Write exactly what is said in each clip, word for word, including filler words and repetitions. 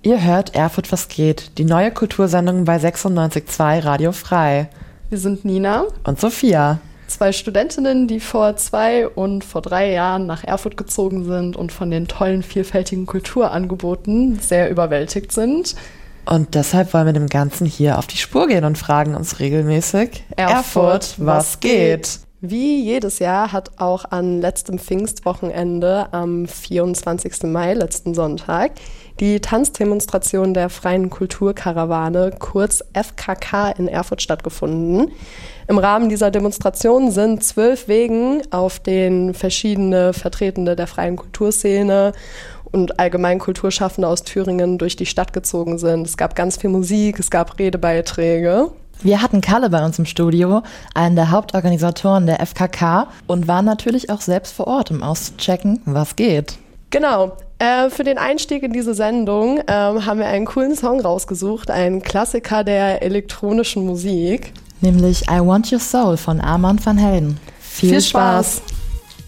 Ihr hört Erfurt was geht, die neue Kultursendung bei sechsundneunzig Komma zwei Radio Frei. Wir sind Nina und Sophia. Zwei Studentinnen, die vor zwei und vor drei Jahren nach Erfurt gezogen sind und von den tollen, vielfältigen Kulturangeboten sehr überwältigt sind. Und deshalb wollen wir dem Ganzen hier auf die Spur gehen und fragen uns regelmäßig: Erfurt, was geht? Wie jedes Jahr hat auch an letztem Pfingstwochenende am vierundzwanzigsten Mai, letzten Sonntag, die Tanzdemonstration der Freien Kulturkarawane, kurz F K K, in Erfurt stattgefunden. Im Rahmen dieser Demonstration sind zwölf Wegen, auf denen verschiedene Vertretende der freien Kulturszene und allgemein Kulturschaffende aus Thüringen durch die Stadt gezogen sind. Es gab ganz viel Musik, es gab Redebeiträge. Wir hatten Kalle bei uns im Studio, einen der Hauptorganisatoren der F K K, und waren natürlich auch selbst vor Ort, um auszuchecken, was geht. Genau. Äh, für den Einstieg in diese Sendung äh, haben wir einen coolen Song rausgesucht, einen Klassiker der elektronischen Musik. Nämlich I Want Your Soul von Armand van Helden. Viel, Viel Spaß! Spaß.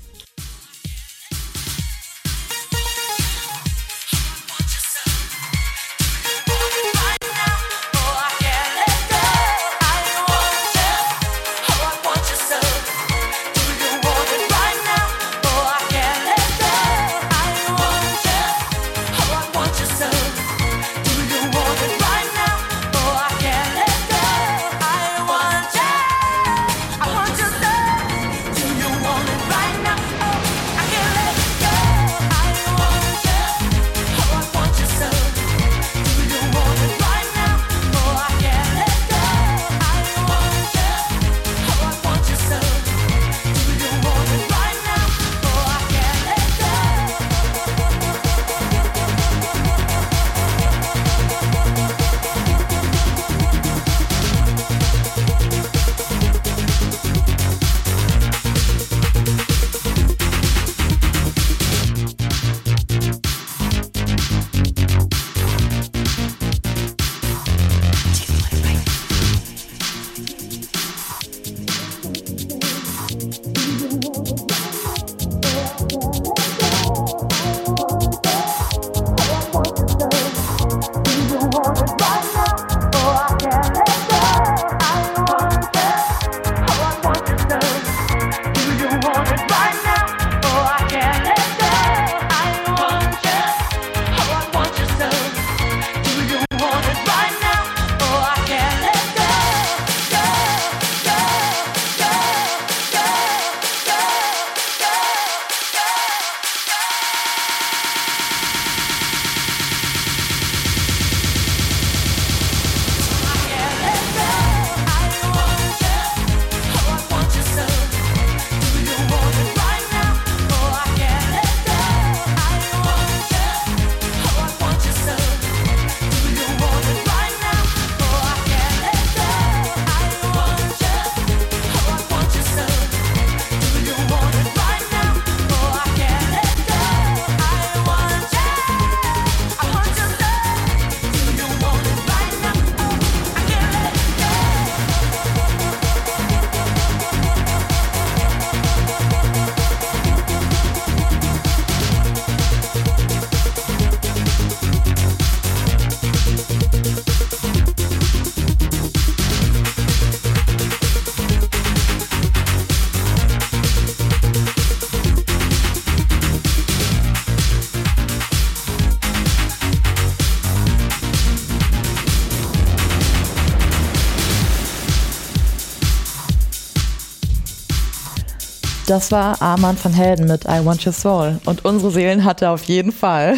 Das war Armand van Helden mit I Want Your Soul. Und unsere Seelen hat er auf jeden Fall.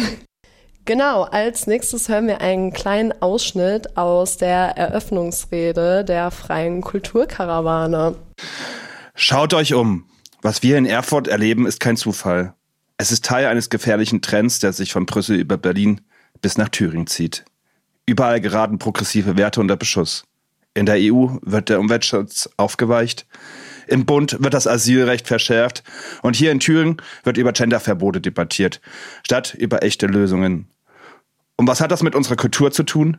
Genau, als nächstes hören wir einen kleinen Ausschnitt aus der Eröffnungsrede der Freien Kulturkarawane. Schaut euch um. Was wir in Erfurt erleben, ist kein Zufall. Es ist Teil eines gefährlichen Trends, der sich von Brüssel über Berlin bis nach Thüringen zieht. Überall geraten progressive Werte unter Beschuss. In der E U wird der Umweltschutz aufgeweicht. Im Bund wird das Asylrecht verschärft und hier in Thüringen wird über Genderverbote debattiert, statt über echte Lösungen. Und was hat das mit unserer Kultur zu tun?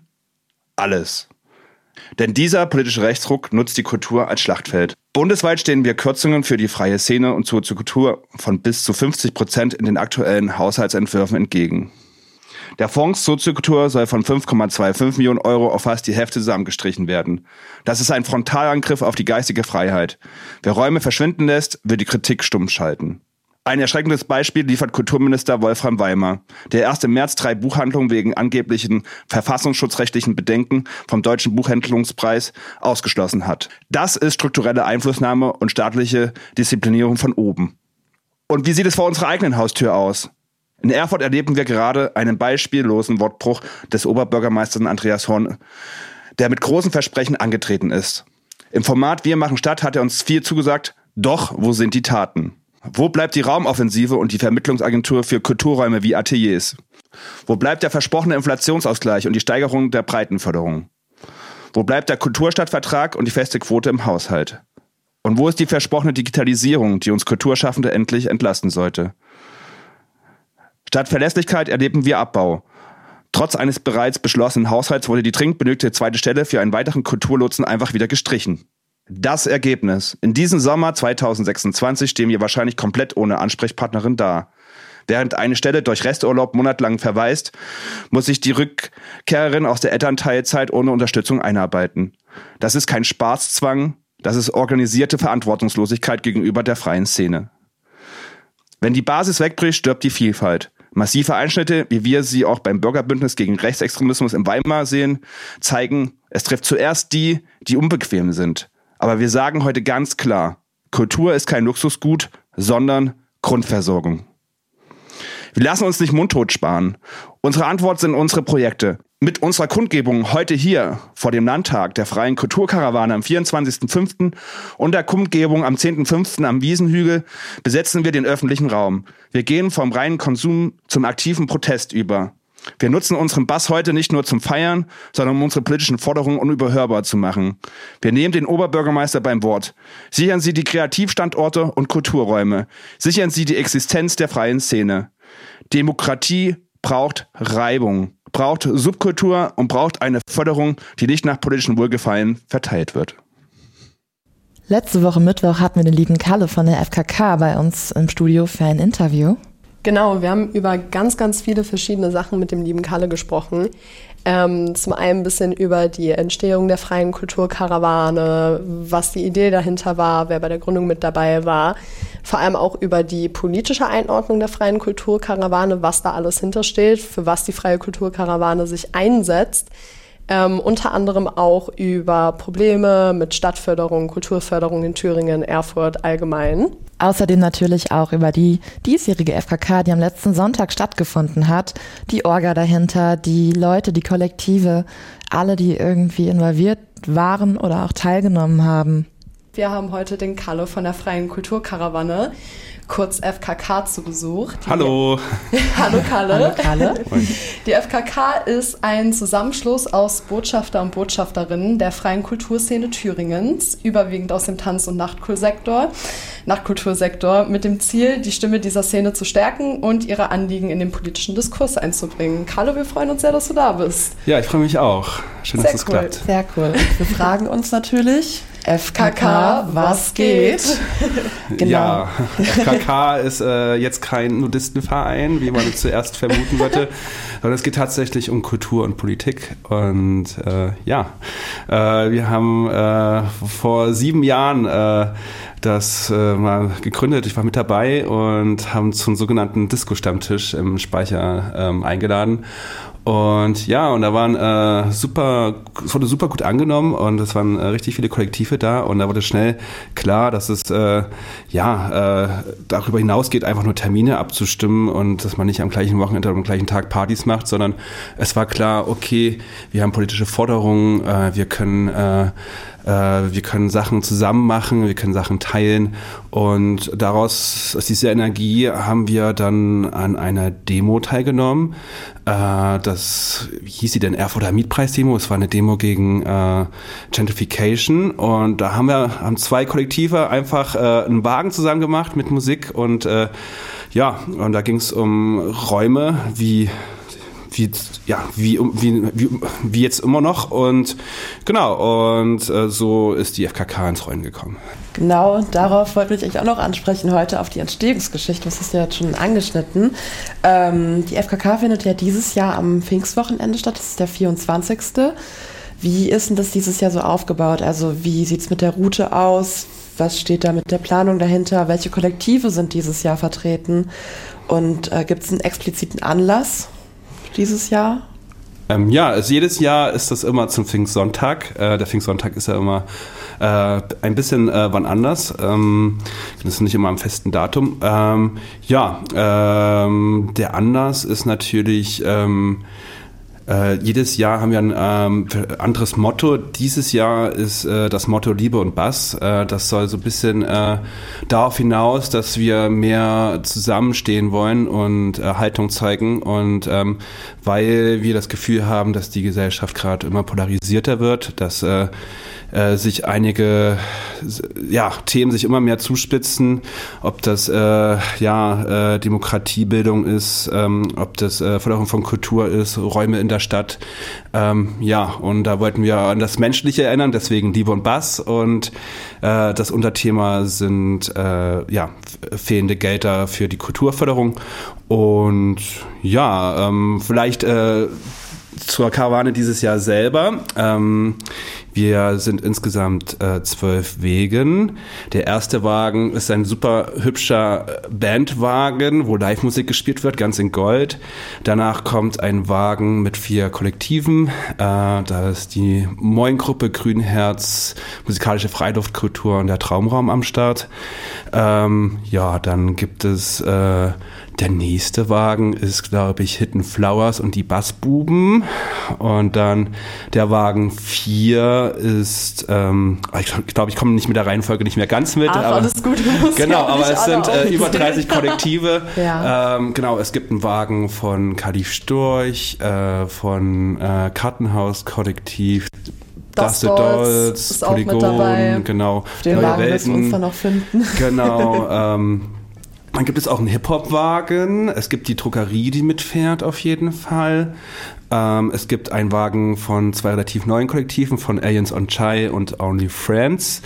Alles. Denn dieser politische Rechtsruck nutzt die Kultur als Schlachtfeld. Bundesweit stehen wir Kürzungen für die freie Szene und zur Kultur von bis zu fünfzig Prozent in den aktuellen Haushaltsentwürfen entgegen. Der Fonds Soziokultur soll von fünf Komma fünfundzwanzig Millionen Euro auf fast die Hälfte zusammengestrichen werden. Das ist ein Frontalangriff auf die geistige Freiheit. Wer Räume verschwinden lässt, wird die Kritik stumm schalten. Ein erschreckendes Beispiel liefert Kulturminister Wolfram Weimar, der erst im März drei Buchhandlungen wegen angeblichen verfassungsschutzrechtlichen Bedenken vom Deutschen Buchhandlungspreis ausgeschlossen hat. Das ist strukturelle Einflussnahme und staatliche Disziplinierung von oben. Und wie sieht es vor unserer eigenen Haustür aus? In Erfurt erleben wir gerade einen beispiellosen Wortbruch des Oberbürgermeisters Andreas Horn, der mit großen Versprechen angetreten ist. Im Format Wir machen Stadt hat er uns viel zugesagt, doch wo sind die Taten? Wo bleibt die Raumoffensive und die Vermittlungsagentur für Kulturräume wie Ateliers? Wo bleibt der versprochene Inflationsausgleich und die Steigerung der Breitenförderung? Wo bleibt der Kulturstadtvertrag und die feste Quote im Haushalt? Und wo ist die versprochene Digitalisierung, die uns Kulturschaffende endlich entlasten sollte? Statt Verlässlichkeit erleben wir Abbau. Trotz eines bereits beschlossenen Haushalts wurde die dringend benötigte zweite Stelle für einen weiteren Kulturlotsen einfach wieder gestrichen. Das Ergebnis. In diesem Sommer zweitausendsechsundzwanzig stehen wir wahrscheinlich komplett ohne Ansprechpartnerin da. Während eine Stelle durch Resturlaub monatelang verweist, muss sich die Rückkehrerin aus der Elternteilzeit ohne Unterstützung einarbeiten. Das ist kein Spaßzwang, das ist organisierte Verantwortungslosigkeit gegenüber der freien Szene. Wenn die Basis wegbricht, stirbt die Vielfalt. Massive Einschnitte, wie wir sie auch beim Bürgerbündnis gegen Rechtsextremismus in Weimar sehen, zeigen, es trifft zuerst die, die unbequem sind. Aber wir sagen heute ganz klar, Kultur ist kein Luxusgut, sondern Grundversorgung. Wir lassen uns nicht mundtot sparen. Unsere Antwort sind unsere Projekte. Mit unserer Kundgebung heute hier vor dem Landtag der Freien Kulturkarawane am vierundzwanzigsten fünften und der Kundgebung am zehnten fünften am Wiesenhügel besetzen wir den öffentlichen Raum. Wir gehen vom reinen Konsum zum aktiven Protest über. Wir nutzen unseren Bass heute nicht nur zum Feiern, sondern um unsere politischen Forderungen unüberhörbar zu machen. Wir nehmen den Oberbürgermeister beim Wort. Sichern Sie die Kreativstandorte und Kulturräume. Sichern Sie die Existenz der freien Szene. Demokratie braucht Reibung, braucht Subkultur und braucht eine Förderung, die nicht nach politischem Wohlgefallen verteilt wird. Letzte Woche Mittwoch hatten wir den lieben Kalle von der F K K bei uns im Studio für ein Interview. Genau, wir haben über ganz, ganz viele verschiedene Sachen mit dem lieben Kalle gesprochen. Ähm, zum einen ein bisschen über die Entstehung der Freien Kulturkarawane, was die Idee dahinter war, wer bei der Gründung mit dabei war. Vor allem auch über die politische Einordnung der Freien Kulturkarawane, was da alles hintersteht, für was die Freie Kulturkarawane sich einsetzt. Ähm, unter anderem auch über Probleme mit Stadtförderung, Kulturförderung in Thüringen, Erfurt allgemein. Außerdem natürlich auch über die diesjährige F K K, die am letzten Sonntag stattgefunden hat. Die Orga dahinter, die Leute, die Kollektive, alle, die irgendwie involviert waren oder auch teilgenommen haben. Wir haben heute den Kalle von der Freien Kulturkarawane, kurz F K K, zu Besuch. Die Hallo. Hallo Kalle. Hallo Kalle. Die F K K ist ein Zusammenschluss aus Botschafter und Botschafterinnen der freien Kulturszene Thüringens, überwiegend aus dem Tanz- und Nachtkultursektor, Nachtkultursektor, mit dem Ziel, die Stimme dieser Szene zu stärken und ihre Anliegen in den politischen Diskurs einzubringen. Kalle, wir freuen uns sehr, dass du da bist. Ja, ich freue mich auch. Schön, sehr dass es cool. klappt. Sehr cool. Wir fragen uns natürlich, F K K, was geht? Genau. Ja, F K K ist äh, jetzt kein Nudistenverein, wie man zuerst vermuten würde, sondern es geht tatsächlich um Kultur und Politik. Und äh, ja, äh, wir haben äh, vor sieben Jahren äh, das äh, mal gegründet. Ich war mit dabei und haben zum sogenannten Disco-Stammtisch im Speicher ähm, eingeladen. Und ja, und da waren äh, super, es wurde super gut angenommen und es waren äh, richtig viele Kollektive da und da wurde schnell klar, dass es äh, ja äh, darüber hinausgeht, einfach nur Termine abzustimmen und dass man nicht am gleichen Wochenende oder am gleichen Tag Partys macht, sondern es war klar, okay, wir haben politische Forderungen, äh, wir können äh, wir können Sachen zusammen machen, wir können Sachen teilen und daraus, aus dieser Energie haben wir dann an einer Demo teilgenommen. Das, wie hieß sie denn? Erfurter Mietpreis-Demo. Es war eine Demo gegen äh, Gentrification und da haben wir, haben zwei Kollektive einfach äh, einen Wagen zusammen gemacht mit Musik und äh, ja, und da ging es um Räume wie wie, ja, wie, wie, wie, wie jetzt immer noch. Und genau, und äh, so ist die F K K ins Rollen gekommen. Genau, darauf wollte ich euch auch noch ansprechen heute, auf die Entstehungsgeschichte. Das ist ja jetzt schon angeschnitten. Ähm, die F K K findet ja dieses Jahr am Pfingstwochenende statt, das ist der vierundzwanzigste Wie ist denn das dieses Jahr so aufgebaut? Also wie sieht es mit der Route aus? Was steht da mit der Planung dahinter? Welche Kollektive sind dieses Jahr vertreten? Und äh, gibt es einen expliziten Anlass dieses Jahr? Ähm, ja, also jedes Jahr ist das immer zum Pfingstsonntag. Äh, der Pfingstsonntag ist ja immer äh, ein bisschen äh, wann anders. Ähm, das ist nicht immer am festen Datum. Ähm, ja, ähm, der Anlass ist natürlich... Ähm, Äh, jedes Jahr haben wir ein ähm, anderes Motto. Dieses Jahr ist äh, das Motto Liebe und Bass. Äh, das soll so ein bisschen äh, darauf hinaus, dass wir mehr zusammenstehen wollen und äh, Haltung zeigen. Und ähm, weil wir das Gefühl haben, dass die Gesellschaft gerade immer polarisierter wird, dass äh, äh, sich einige ja, Themen sich immer mehr zuspitzen, ob das äh, ja, äh, Demokratiebildung ist, ähm, ob das äh, Förderung von Kultur ist, Räume in der Stadt. Ähm, ja, und da wollten wir an das Menschliche erinnern, deswegen Liebe und Bass. Und äh, das Unterthema sind äh, ja, fehlende Gelder für die Kulturförderung. Und ja, ähm, vielleicht äh, zur Karawane dieses Jahr selber. Ähm, wir sind insgesamt äh, zwölf Wegen. Der erste Wagen ist ein super hübscher Bandwagen, wo Live-Musik gespielt wird, ganz in Gold. Danach kommt ein Wagen mit vier Kollektiven. Äh, da ist die Moin-Gruppe Grünherz, musikalische Freiluftkultur und der Traumraum am Start. Ähm, ja, dann gibt es äh, der nächste Wagen ist, glaube ich, Hidden Flowers und die Bassbuben. Und dann der Wagen vier ist, ähm, ich glaube, ich komme nicht mit der Reihenfolge nicht mehr ganz mit. Ach, aber, alles gut. Genau, aber es sind äh, über dreißig Kollektive. Ja. ähm, genau, es gibt einen Wagen von Kalif Storch, äh, von äh, Kartenhaus-Kollektiv, Das Dolls ist auch mit dabei. Genau. Den Neue Wagen müssen wir uns dann noch finden. Genau, ähm, dann gibt es auch einen Hip-Hop-Wagen. Es gibt die Druckerie, die mitfährt auf jeden Fall. Ähm, es gibt einen Wagen von zwei relativ neuen Kollektiven, von Aliens on Chai und Only Friends.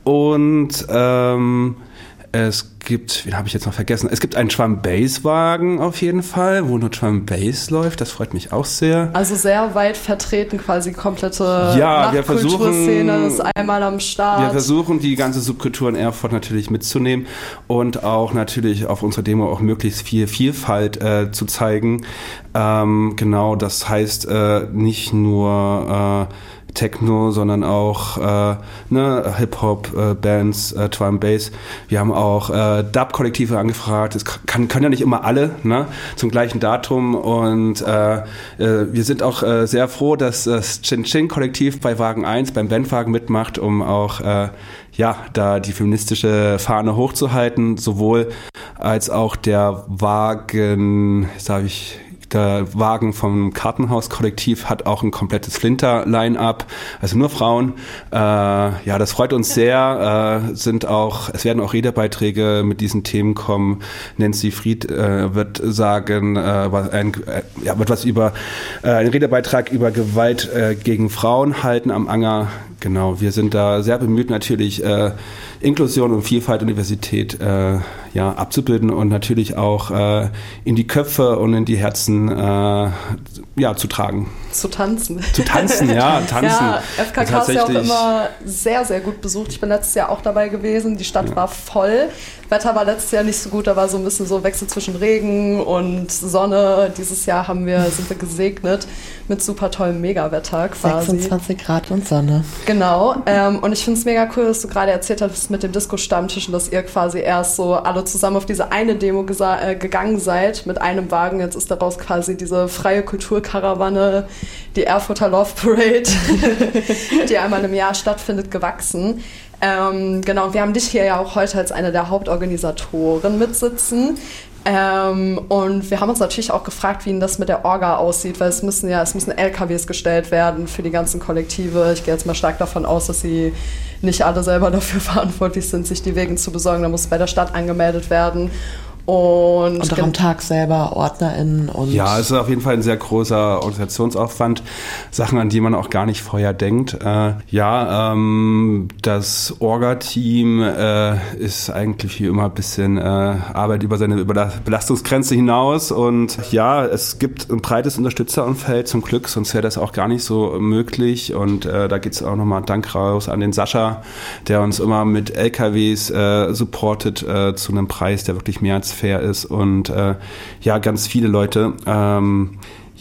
Und ähm, es gibt, wen habe ich jetzt noch vergessen? Es gibt einen Drum-Bass-Wagen auf jeden Fall, wo nur Drum-Bass läuft. Das freut mich auch sehr. Also sehr weit vertreten, quasi komplette ja, wir Nachtkulturszene ist einmal am Start. Wir versuchen, die ganze Subkultur in Erfurt natürlich mitzunehmen und auch natürlich auf unserer Demo auch möglichst viel Vielfalt äh, zu zeigen. Ähm, genau, das heißt äh, nicht nur äh, Techno, sondern auch äh, ne, Hip-Hop-Bands, äh, Drum Bass. Wir haben auch äh, Dub-Kollektive angefragt. Es kann, kann ja nicht immer alle, ne, zum gleichen Datum. Und äh, äh, wir sind auch äh, sehr froh, dass das Chin-Chin-Kollektiv bei Wagen eins, beim Bandwagen mitmacht, um auch äh, ja, da die feministische Fahne hochzuhalten, sowohl als auch der Wagen, sage ich, der Wagen vom Kartenhaus-Kollektiv hat auch ein komplettes Flinter-Line-Up, also nur Frauen. Äh, ja, das freut uns sehr. Äh, sind auch, es werden auch Redebeiträge mit diesen Themen kommen. Nancy Fried äh, wird sagen, äh, was ein, äh, ja, wird was über äh, einen Redebeitrag über Gewalt äh, gegen Frauen halten am Anger. Genau, wir sind da sehr bemüht, natürlich äh, Inklusion und Vielfalt und Diversität äh, ja, abzubilden und natürlich auch äh, in die Köpfe und in die Herzen äh, ja, zu tragen. Zu tanzen. Zu tanzen, ja, tanzen. Ja, F K K ist ja auch immer sehr, sehr gut besucht. Ich bin letztes Jahr auch dabei gewesen. Die Stadt ja. war voll. Wetter war letztes Jahr nicht so gut. Da war so ein bisschen so Wechsel zwischen Regen und Sonne. Dieses Jahr haben wir, sind wir gesegnet mit super tollem Megawetter quasi. sechsundzwanzig Grad und Sonne. Genau. Ähm, und ich finde es mega cool, dass du gerade erzählt hast mit dem Disco-Stammtisch und dass ihr quasi erst so alle zusammen auf diese eine Demo gesa- äh, gegangen seid mit einem Wagen. Jetzt ist daraus quasi diese freie Kulturkarawane, die Erfurter Love Parade, die einmal im Jahr stattfindet, gewachsen. Ähm, genau, wir haben dich hier ja auch heute als eine der Hauptorganisatoren mitsitzen. Ähm, und wir haben uns natürlich auch gefragt, wie das mit der Orga aussieht, weil es müssen ja, es müssen L K Ws gestellt werden für die ganzen Kollektive. Ich gehe jetzt mal stark davon aus, dass sie nicht alle selber dafür verantwortlich sind, sich die Wegen zu besorgen. Da muss es bei der Stadt angemeldet werden. Und, und auch am Tag selber OrdnerInnen und... Ja, es ist auf jeden Fall ein sehr großer Organisationsaufwand. Sachen, an die man auch gar nicht vorher denkt. Äh, ja, ähm, das Orga-Team äh, ist eigentlich wie immer ein bisschen äh, Arbeit über seine Belastungsgrenze hinaus. Und ja, es gibt ein breites Unterstützerumfeld zum Glück, sonst wäre das auch gar nicht so möglich. Und äh, da geht es auch nochmal Dank raus an den Sascha, der uns immer mit L K Ws äh, supportet äh, zu einem Preis, der wirklich mehr als fair ist und äh, ja, ganz viele Leute. Ähm,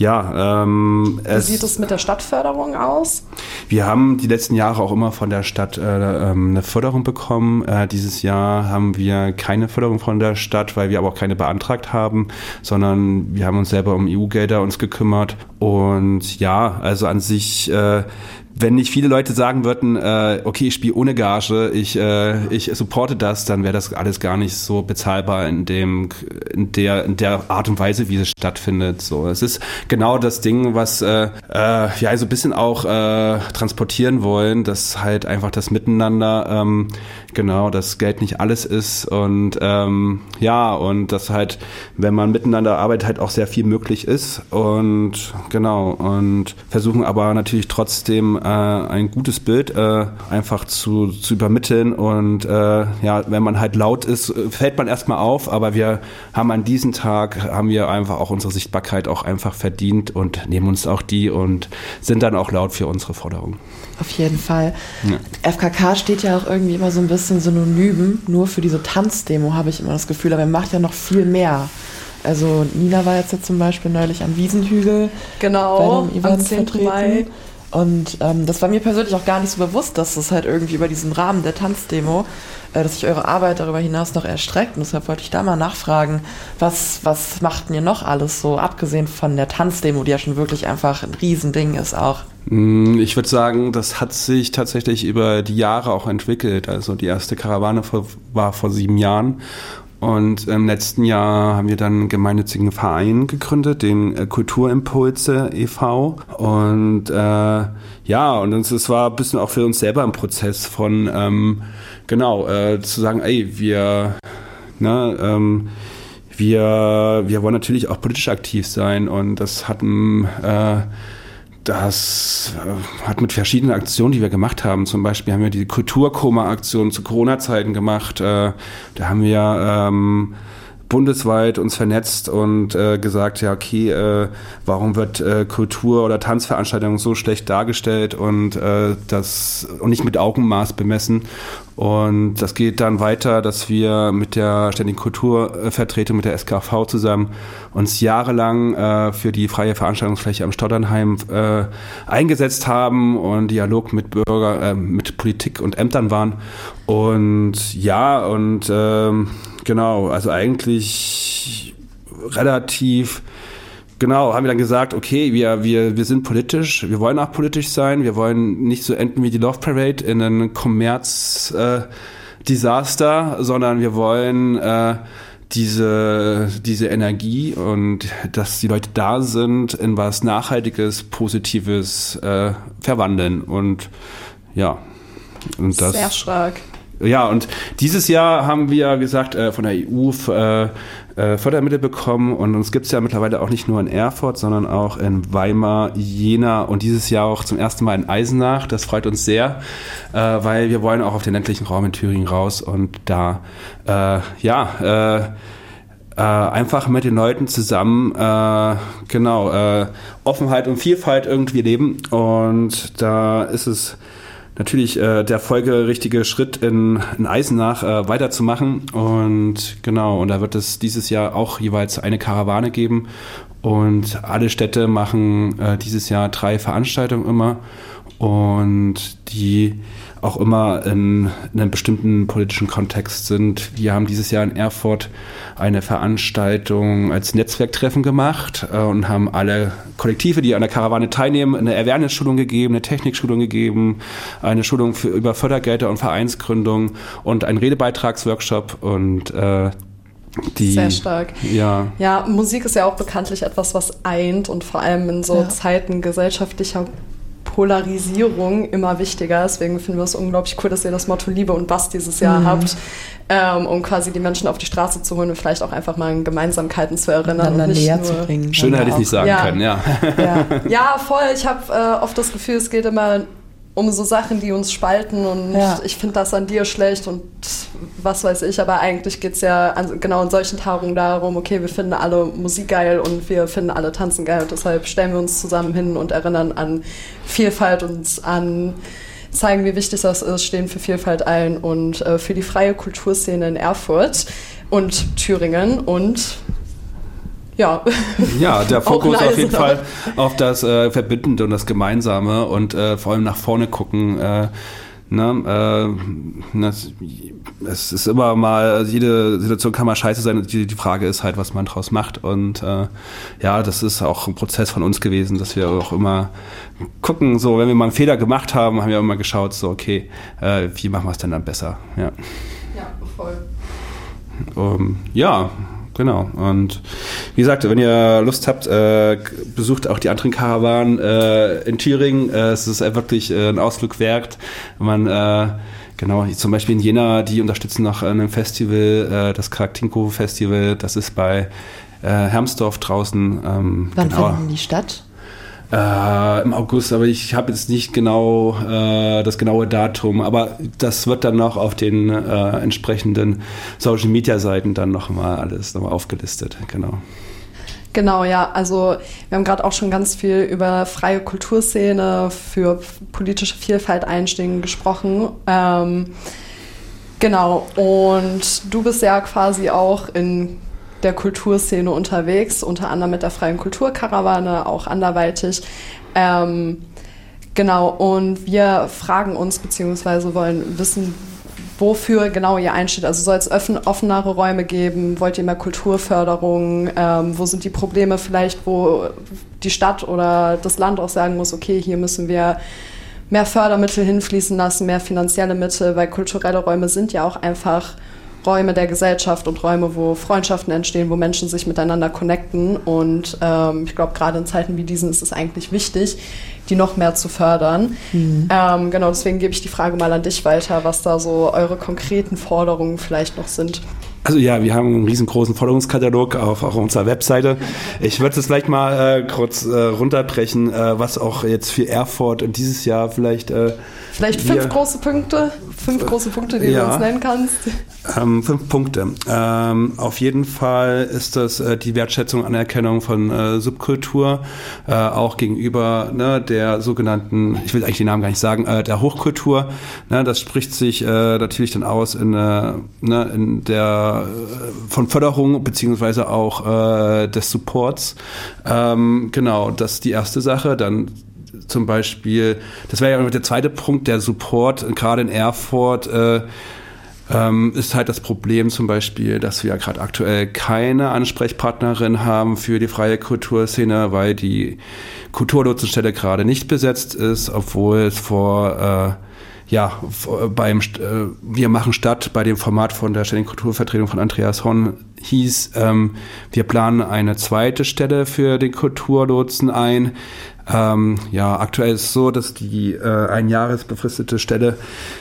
ja, ähm, Wie es, sieht es mit der Stadtförderung aus? Wir haben die letzten Jahre auch immer von der Stadt äh, eine Förderung bekommen. Äh, dieses Jahr haben wir keine Förderung von der Stadt, weil wir aber auch keine beantragt haben, sondern wir haben uns selber um E U-Gelder uns gekümmert. Und ja, also an sich, äh, wenn nicht viele Leute sagen würden, äh, okay, ich spiele ohne Gage, ich, äh, ich supporte das, dann wäre das alles gar nicht so bezahlbar in dem, in der, in der Art und Weise, wie es stattfindet. So, es ist genau das Ding, was äh, äh, ja so ein bisschen auch äh, transportieren wollen, dass halt einfach das Miteinander, ähm, genau, das Geld nicht alles ist und ähm, ja, und dass halt, wenn man miteinander arbeitet, halt auch sehr viel möglich ist und genau, und versuchen aber natürlich trotzdem äh, ein gutes Bild äh, einfach zu, zu übermitteln und äh, ja, wenn man halt laut ist, fällt man erstmal auf, aber wir haben an diesem Tag, haben wir einfach auch unsere Sichtbarkeit auch einfach verdient und nehmen uns auch die und sind dann auch laut für unsere Forderungen. Auf jeden Fall. Ja. F K K steht ja auch irgendwie immer so ein bisschen synonym, nur für diese Tanzdemo habe ich immer das Gefühl, aber er macht ja noch viel mehr. Also Nina war jetzt ja zum Beispiel neulich am Wiesenhügel genau, bei dem Event am zehnten Mai. vertreten. Und ähm, das war mir persönlich auch gar nicht so bewusst, dass es halt irgendwie über diesen Rahmen der Tanzdemo, äh, dass sich eure Arbeit darüber hinaus noch erstreckt. Und deshalb wollte ich da mal nachfragen, was, was macht ihr noch alles so, abgesehen von der Tanzdemo, die ja schon wirklich einfach ein Riesending ist auch? Ich würde sagen, das hat sich tatsächlich über die Jahre auch entwickelt. Also die erste Karawane war vor sieben Jahren. Und im letzten Jahr haben wir dann einen gemeinnützigen Verein gegründet, den Kulturimpulse e V. Und äh, ja, und es war ein bisschen auch für uns selber ein Prozess von, ähm, genau, äh, zu sagen, ey, wir, ne, ähm, wir, wir wollen natürlich auch politisch aktiv sein. Und das hat ein äh, Das hat mit verschiedenen Aktionen, die wir gemacht haben, zum Beispiel haben wir die Kulturkoma-Aktion zu Corona-Zeiten gemacht. Da haben wir ähm, bundesweit uns vernetzt und äh, gesagt, ja okay, äh, warum wird äh, Kultur- oder Tanzveranstaltungen so schlecht dargestellt und äh, das und nicht mit Augenmaß bemessen. Und das geht dann weiter, dass wir mit der Ständigen Kulturvertretung, mit der S K V zusammen uns jahrelang äh, für die freie Veranstaltungsfläche am Stotternheim äh, eingesetzt haben und Dialog mit Bürger, äh, mit Politik und Ämtern waren. Und ja, und ähm, genau, also eigentlich relativ genau, haben wir dann gesagt, okay, wir, wir, wir sind politisch, wir wollen auch politisch sein, wir wollen nicht so enden wie die Love Parade in einen Kommerz-Desaster, äh, sondern wir wollen äh, diese, diese Energie und dass die Leute da sind, in was Nachhaltiges, Positives äh, verwandeln. Und ja, und das. Sehr stark. Ja, und dieses Jahr haben wir, wie gesagt, von der E U äh, Fördermittel bekommen und uns gibt's ja mittlerweile auch nicht nur in Erfurt, sondern auch in Weimar, Jena und dieses Jahr auch zum ersten Mal in Eisenach. Das freut uns sehr, äh, weil wir wollen auch auf den ländlichen Raum in Thüringen raus und da, äh, ja, äh, Äh, einfach mit den Leuten zusammen, äh, genau, äh, Offenheit und Vielfalt irgendwie leben und da ist es natürlich äh, der folgerichtige Schritt in, in Eisenach äh, weiterzumachen und genau, und da wird es dieses Jahr auch jeweils eine Karawane geben und alle Städte machen äh, dieses Jahr drei Veranstaltungen immer und die auch immer in, in einem bestimmten politischen Kontext sind. Wir haben dieses Jahr in Erfurt eine Veranstaltung als Netzwerktreffen gemacht äh, und haben alle Kollektive, die an der Karawane teilnehmen, eine Awareness-Schulung gegeben, eine Technikschulung gegeben, eine Schulung für, über Fördergelder und Vereinsgründung und einen Redebeitragsworkshop und äh, die, sehr stark. Ja. Ja, Musik ist ja auch bekanntlich etwas, was eint und vor allem in so ja. Zeiten gesellschaftlicher Polarisierung immer wichtiger. Deswegen finden wir es unglaublich cool, dass ihr das Motto Liebe und Bass dieses Jahr mhm. habt, ähm, um quasi die Menschen auf die Straße zu holen und vielleicht auch einfach mal an Gemeinsamkeiten zu erinnern. Und nicht näher nur zu bringen. Schön hätte ich nicht sagen ja. können, ja. Ja, ja voll. Ich habe äh, oft das Gefühl, es geht immer um so Sachen, die uns spalten und ja. ich finde das an dir schlecht und was weiß ich, aber eigentlich geht es ja an, genau in solchen Tagungen darum, okay, wir finden alle Musik geil und wir finden alle Tanzen geil und deshalb stellen wir uns zusammen hin und erinnern an Vielfalt und an zeigen, wie wichtig das ist, stehen für Vielfalt ein und äh, für die freie Kulturszene in Erfurt und Thüringen und ja, ja, der Fokus auf jeden Fall auf das äh, Verbindende und das Gemeinsame und äh, vor allem nach vorne gucken. Äh, ne, äh, das, es ist immer mal, also jede Situation kann mal scheiße sein. Die, die Frage ist halt, was man draus macht. Und äh, ja, das ist auch ein Prozess von uns gewesen, dass wir auch immer gucken, so wenn wir mal einen Fehler gemacht haben, haben wir immer geschaut, so okay, äh, wie machen wir es denn dann besser? Ja, ja voll. Um, ja. Genau. Und wie gesagt, wenn ihr Lust habt, äh, besucht auch die anderen Karawanen äh, in Thüringen. Äh, es ist wirklich äh, ein Ausflug wert. Man, äh, genau, zum Beispiel in Jena, die unterstützen noch einem Festival, äh, das Karaktinko-Festival. Das ist bei äh, Hermsdorf draußen. Ähm, Wann genau. finden die statt? Äh, im August, aber ich habe jetzt nicht genau äh, das genaue Datum, aber das wird dann noch auf den äh, entsprechenden Social-Media-Seiten dann nochmal alles nochmal aufgelistet, genau. Genau, ja, also wir haben gerade auch schon ganz viel über freie Kulturszene für politische Vielfalt einstehen gesprochen. Ähm, genau, und du bist ja quasi auch in der Kulturszene unterwegs, unter anderem mit der freien Kulturkarawane, auch anderweitig. Ähm, genau, und wir fragen uns, beziehungsweise wollen wissen, wofür genau ihr einsteht. Also soll es offen, offenere Räume geben? Wollt ihr mehr Kulturförderung? Ähm, wo sind die Probleme vielleicht, wo die Stadt oder das Land auch sagen muss, okay, hier müssen wir mehr Fördermittel hinfließen lassen, mehr finanzielle Mittel, weil kulturelle Räume sind ja auch einfach Räume der Gesellschaft und Räume, wo Freundschaften entstehen, wo Menschen sich miteinander connecten. Und ähm, ich glaube, gerade in Zeiten wie diesen ist es eigentlich wichtig, die noch mehr zu fördern. Mhm. Ähm, genau, deswegen gebe ich die Frage mal an dich weiter, was da so eure konkreten Forderungen vielleicht noch sind. Also ja, wir haben einen riesengroßen Forderungskatalog auf, auf unserer Webseite. Ich würde es gleich mal äh, kurz äh, runterbrechen, äh, was auch jetzt für Erfurt dieses Jahr vielleicht... Äh, vielleicht fünf wir, große Punkte, fünf große Punkte, die ja, du uns nennen kannst. Ähm, fünf Punkte. Ähm, auf jeden Fall ist das äh, die Wertschätzung, Anerkennung von äh, Subkultur, äh, auch gegenüber ne, der sogenannten, ich will eigentlich den Namen gar nicht sagen, äh, der Hochkultur. Ne, das spricht sich äh, natürlich dann aus in, äh, ne, in der von Förderung beziehungsweise auch äh, des Supports. Ähm, genau, das ist die erste Sache. Dann zum Beispiel, das wäre ja der zweite Punkt, der Support, gerade in Erfurt, äh, ähm, ist halt das Problem zum Beispiel, dass wir gerade aktuell keine Ansprechpartnerin haben für die freie Kulturszene, weil die Kulturlotsenstelle gerade nicht besetzt ist, obwohl es vor äh, ja, beim äh, Wir machen Stadt bei dem Format von der Ständigen Kulturvertretung von Andreas Horn hieß, ähm, wir planen eine zweite Stelle für den Kulturlotsen ein. Ähm, ja, aktuell ist es so, dass die äh, ein Jahres befristete Stelle,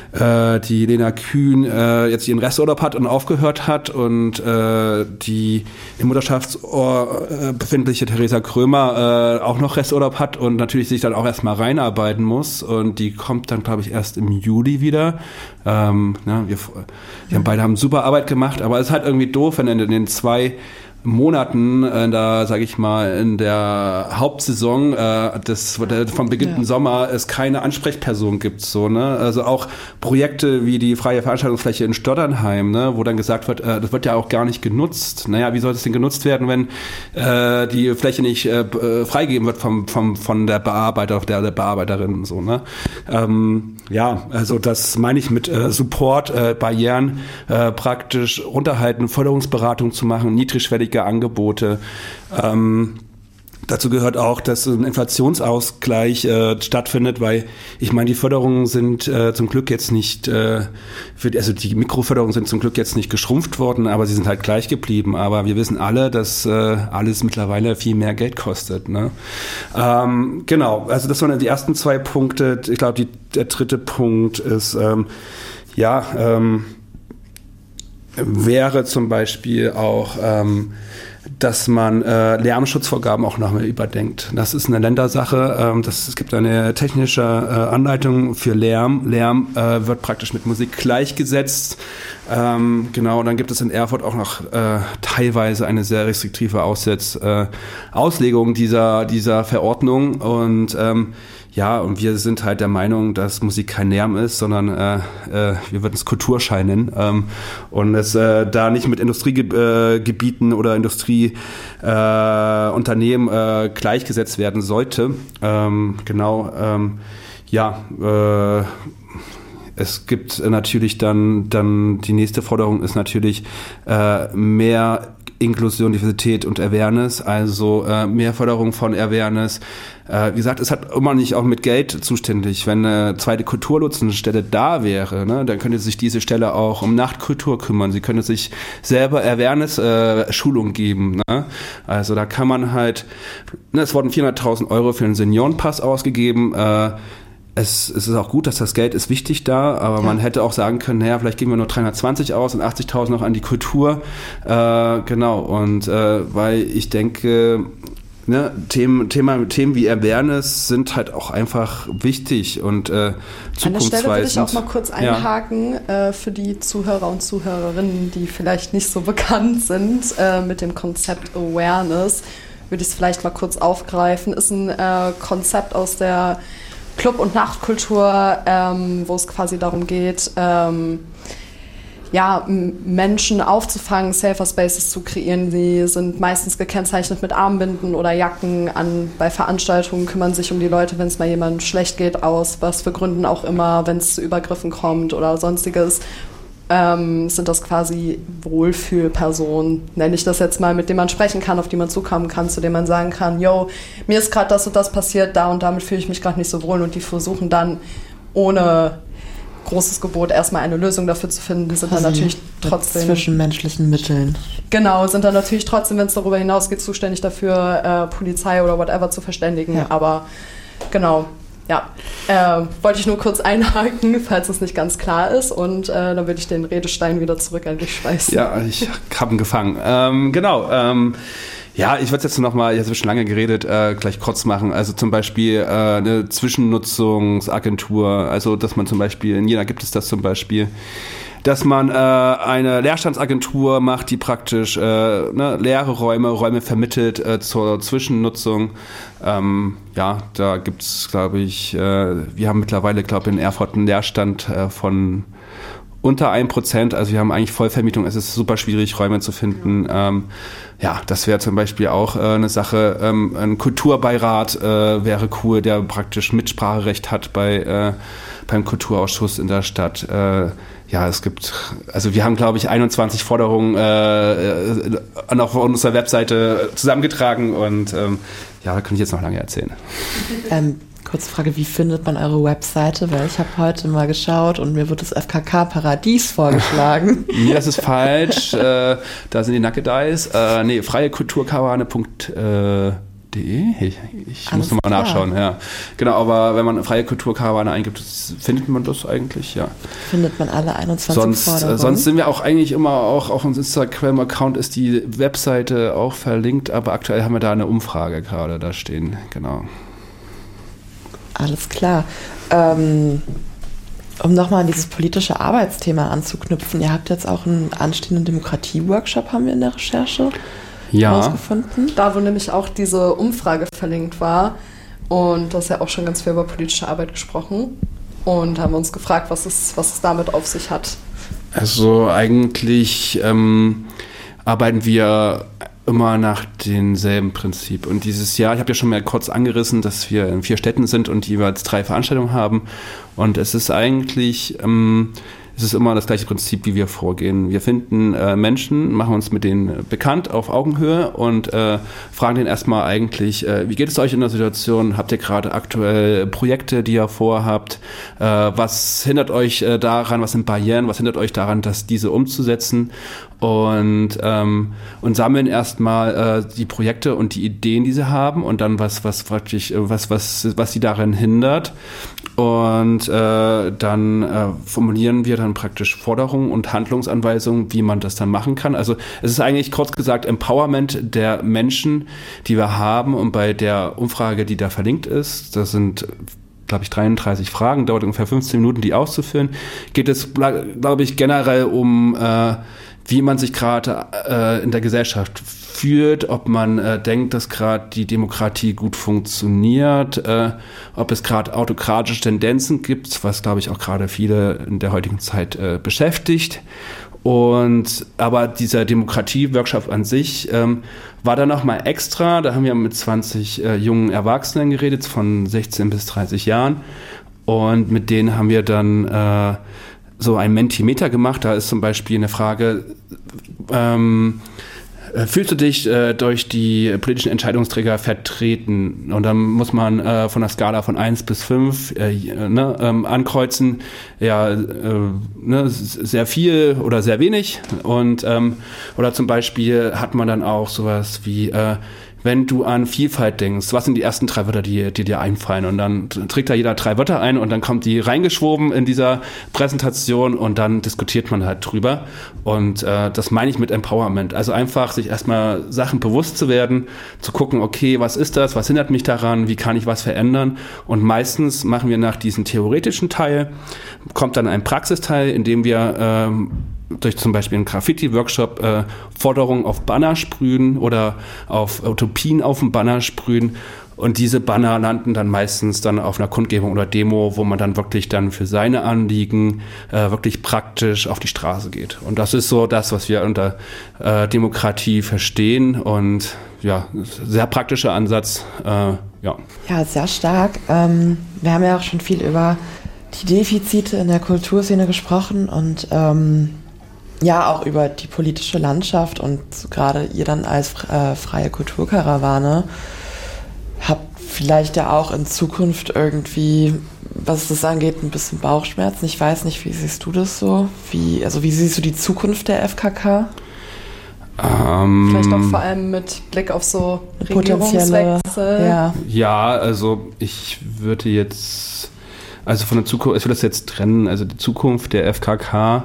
äh, die Lena Kühn äh, jetzt ihren Resturlaub hat und aufgehört hat und äh, die im Mutterschaftsort äh, befindliche Theresa Krömer äh, auch noch Resturlaub hat und natürlich sich dann auch erstmal reinarbeiten muss und die kommt dann, glaube ich, erst im Juli wieder. Ähm, ja, wir, wir haben beide haben super Arbeit gemacht, aber es ist halt irgendwie doof, wenn in den zwei Monaten, äh, da sage ich mal, in der Hauptsaison äh, des, der, vom beginnenden ja. Sommer es keine Ansprechperson gibt. So, ne? Also auch Projekte wie die freie Veranstaltungsfläche in Stotternheim, ne? Wo dann gesagt wird, äh, das wird ja auch gar nicht genutzt. Naja, wie soll das denn genutzt werden, wenn äh, die Fläche nicht äh, freigegeben wird vom, vom, von der Bearbeiter, der, der Bearbeiterin und so. Ne? Ähm, ja, also das meine ich mit äh, Support, äh, Barrieren äh, praktisch runterhalten, Förderungsberatung zu machen, niedrigschwellig Angebote. Ähm, Dazu gehört auch, dass ein Inflationsausgleich äh, stattfindet, weil ich meine, die Förderungen sind äh, zum Glück jetzt nicht, äh, für, also die Mikroförderungen sind zum Glück jetzt nicht geschrumpft worden, aber sie sind halt gleich geblieben. Aber wir wissen alle, dass äh, alles mittlerweile viel mehr Geld kostet. Ne? Ähm, genau, also das waren die ersten zwei Punkte. Ich glaube, der dritte Punkt ist, ähm, ja, ähm, wäre zum Beispiel auch, ähm, dass man äh, Lärmschutzvorgaben auch nochmal überdenkt. Das ist eine Ländersache. Ähm, das, es gibt eine technische äh, Anleitung für Lärm. Lärm äh, wird praktisch mit Musik gleichgesetzt. Ähm, genau, und dann gibt es in Erfurt auch noch äh, teilweise eine sehr restriktive Aussetz, äh, Auslegung dieser, dieser Verordnung. Und ähm, ja, und wir sind halt der Meinung, dass Musik kein Lärm ist, sondern äh, äh, wir würden es Kulturschein nennen ähm, und es äh, da nicht mit Industriegebieten äh, oder Industrieunternehmen äh, äh, gleichgesetzt werden sollte. Ähm, genau, ähm, ja, äh, es gibt natürlich dann, dann die nächste Forderung ist natürlich äh, mehr Inklusion, Diversität und Awareness, also äh, mehr Förderung von Awareness. Äh, wie gesagt, es hat immer nicht auch mit Geld zuständig. Wenn eine zweite Kulturlotsenstelle da wäre, ne, dann könnte sich diese Stelle auch um Nachtkultur kümmern. Sie könnte sich selber Awareness-Schulung äh, geben. Ne? Also da kann man halt, ne, es wurden vierhunderttausend Euro für einen Seniorenpass ausgegeben. Äh, Es, es ist auch gut, dass das Geld ist wichtig da, aber ja. Man hätte auch sagen können, naja, vielleicht geben wir nur dreihundertzwanzig aus und achtzigtausend noch an die Kultur. Äh, genau, und äh, weil ich denke, ne, Themen, Thema, Themen wie Awareness sind halt auch einfach wichtig und äh, zukunftsweisend. An der Stelle würde ich auch mal kurz einhaken, ja. äh, für die Zuhörer und Zuhörerinnen, die vielleicht nicht so bekannt sind äh, mit dem Konzept Awareness, würde ich es vielleicht mal kurz aufgreifen. Ist ein äh, Konzept aus der Club- und Nachtkultur, ähm, wo es quasi darum geht, ähm, ja, m- Menschen aufzufangen, Safer Spaces zu kreieren. Sie sind meistens gekennzeichnet mit Armbinden oder Jacken. An, bei Veranstaltungen kümmern sich um die Leute, wenn es mal jemandem schlecht geht, aus was für Gründen auch immer, wenn es zu Übergriffen kommt oder sonstiges. Ähm, sind das quasi Wohlfühlpersonen, nenne ich das jetzt mal, mit denen man sprechen kann, auf die man zukommen kann, zu denen man sagen kann, yo, mir ist gerade das und das passiert, da und damit fühle ich mich gerade nicht so wohl, und die versuchen dann ohne großes Gebot erstmal eine Lösung dafür zu finden. Die sind also dann natürlich trotzdem... Zwischenmenschlichen Mitteln. Genau, sind dann natürlich trotzdem, wenn es darüber hinausgeht, zuständig dafür, äh, Polizei oder whatever zu verständigen, ja. Aber genau... Ja, äh, wollte ich nur kurz einhaken, falls es nicht ganz klar ist, und äh, dann würde ich den Redestein wieder zurück an dich schmeißen. Ja, ich habe ihn gefangen. Ähm, genau, ähm, ja, ich würde es jetzt noch mal, ich habe schon lange geredet, äh, gleich kurz machen. Also zum Beispiel äh, eine Zwischennutzungsagentur, also dass man zum Beispiel, in Jena gibt es das zum Beispiel, dass man äh, eine Leerstandsagentur macht, die praktisch äh, ne, leere Räume, Räume vermittelt äh, zur Zwischennutzung. Ähm, ja, da gibt's, glaube ich, äh, wir haben mittlerweile, glaube ich, in Erfurt einen Leerstand äh, von unter ein Prozent. Also wir haben eigentlich Vollvermietung. Es ist super schwierig, Räume zu finden. Ähm, ja, das wäre zum Beispiel auch äh, eine Sache. Ähm, ein Kulturbeirat äh, wäre cool, der praktisch Mitspracherecht hat bei äh, beim Kulturausschuss in der Stadt. Äh, Ja, es gibt, also wir haben, glaube ich, einundzwanzig Forderungen äh, auf unserer Webseite zusammengetragen, und ähm, ja, da könnte ich jetzt noch lange erzählen. Ähm, kurze Frage, wie findet man eure Webseite? Weil ich habe heute mal geschaut und mir wird das F K K-Paradies vorgeschlagen. Nee, das ist falsch. äh, da sind die Nackedeis. Äh, nee, freiekulturkarawane punkt de. Ich, ich muss nochmal nachschauen, ja. Genau, aber wenn man freie Kulturkarawane eingibt, findet man das eigentlich, ja. Findet man alle einundzwanzig sonst, Forderungen? Sonst sind wir auch eigentlich immer, auch auf unserem Instagram-Account ist die Webseite auch verlinkt, aber aktuell haben wir da eine Umfrage gerade da stehen, genau. Alles klar. Ähm, um nochmal an dieses politische Arbeitsthema anzuknüpfen, ihr habt jetzt auch einen anstehenden Demokratie-Workshop, haben wir in der Recherche ja. rausgefunden. Da, wo nämlich auch diese Umfrage verlinkt war, und das ist ja auch schon ganz viel über politische Arbeit gesprochen, und haben uns gefragt, was es, was es damit auf sich hat. Also eigentlich ähm, arbeiten wir immer nach demselben Prinzip. Und dieses Jahr, ich habe ja schon mal kurz angerissen, dass wir in vier Städten sind und jeweils drei Veranstaltungen haben. Und es ist eigentlich, ähm, es ist immer das gleiche Prinzip, wie wir vorgehen. Wir finden äh, Menschen, machen uns mit denen bekannt auf Augenhöhe und äh, fragen den erstmal eigentlich, äh, wie geht es euch in der Situation? Habt ihr gerade aktuell Projekte, die ihr vorhabt? Äh, was hindert euch äh, daran? Was sind Barrieren? Was hindert euch daran, dass diese umzusetzen? Und, ähm, und sammeln erstmal äh, die Projekte und die Ideen, die sie haben und dann was, was praktisch, was, was, was sie daran hindert. Und äh, dann äh, formulieren wir dann praktisch Forderungen und Handlungsanweisungen, wie man das dann machen kann. Also es ist eigentlich kurz gesagt Empowerment der Menschen, die wir haben. Und bei der Umfrage, die da verlinkt ist, das sind glaube ich, dreiunddreißig Fragen, dauert ungefähr fünfzehn Minuten, die auszufüllen, geht es, glaube ich, generell um äh, wie man sich gerade äh, in der Gesellschaft fühlt, ob man äh, denkt, dass gerade die Demokratie gut funktioniert, äh, ob es gerade autokratische Tendenzen gibt, was, glaube ich, auch gerade viele in der heutigen Zeit äh, beschäftigt. Und aber dieser Demokratie-Workshop an sich ähm, war dann nochmal extra. Da haben wir mit zwanzig äh, jungen Erwachsenen geredet, von sechzehn bis dreißig Jahren. Und mit denen haben wir dann äh, so ein Mentimeter gemacht. Da ist zum Beispiel eine Frage, ähm, fühlst du dich äh, durch die politischen Entscheidungsträger vertreten? Und dann muss man äh, von der Skala von eins bis fünf äh, ne, ähm, ankreuzen, ja, äh, ne, sehr viel oder sehr wenig. Und ähm, oder zum Beispiel hat man dann auch sowas wie, äh, wenn du an Vielfalt denkst, was sind die ersten drei Wörter, die, die dir einfallen? Und dann trägt da jeder drei Wörter ein und dann kommt die reingeschwoben in dieser Präsentation und dann diskutiert man halt drüber. Und äh, das meine ich mit Empowerment. Also einfach sich erstmal Sachen bewusst zu werden, zu gucken, okay, was ist das? Was hindert mich daran? Wie kann ich was verändern? Und meistens machen wir nach diesem theoretischen Teil, kommt dann ein Praxisteil, in dem wir ähm, durch zum Beispiel einen Graffiti-Workshop äh, Forderungen auf Banner sprühen oder auf Utopien auf dem Banner sprühen. Und diese Banner landen dann meistens dann auf einer Kundgebung oder Demo, wo man dann wirklich dann für seine Anliegen äh, wirklich praktisch auf die Straße geht. Und das ist so das, was wir unter äh, Demokratie verstehen. Und ja, sehr praktischer Ansatz. Äh, ja. ja, sehr stark. Ähm, wir haben ja auch schon viel über die Defizite in der Kulturszene gesprochen und ähm, ja, auch über die politische Landschaft und gerade ihr dann als äh, freie Kulturkarawane habt vielleicht ja auch in Zukunft irgendwie, was das angeht, ein bisschen Bauchschmerzen. Ich weiß nicht, wie siehst du das so? Wie, also wie siehst du die Zukunft der F K K? Ähm, Vielleicht auch vor allem mit Blick auf so Regierungswechsel. Ja. ja, also ich würde jetzt, also von der Zukunft, ich würde das jetzt trennen, also die Zukunft der F K K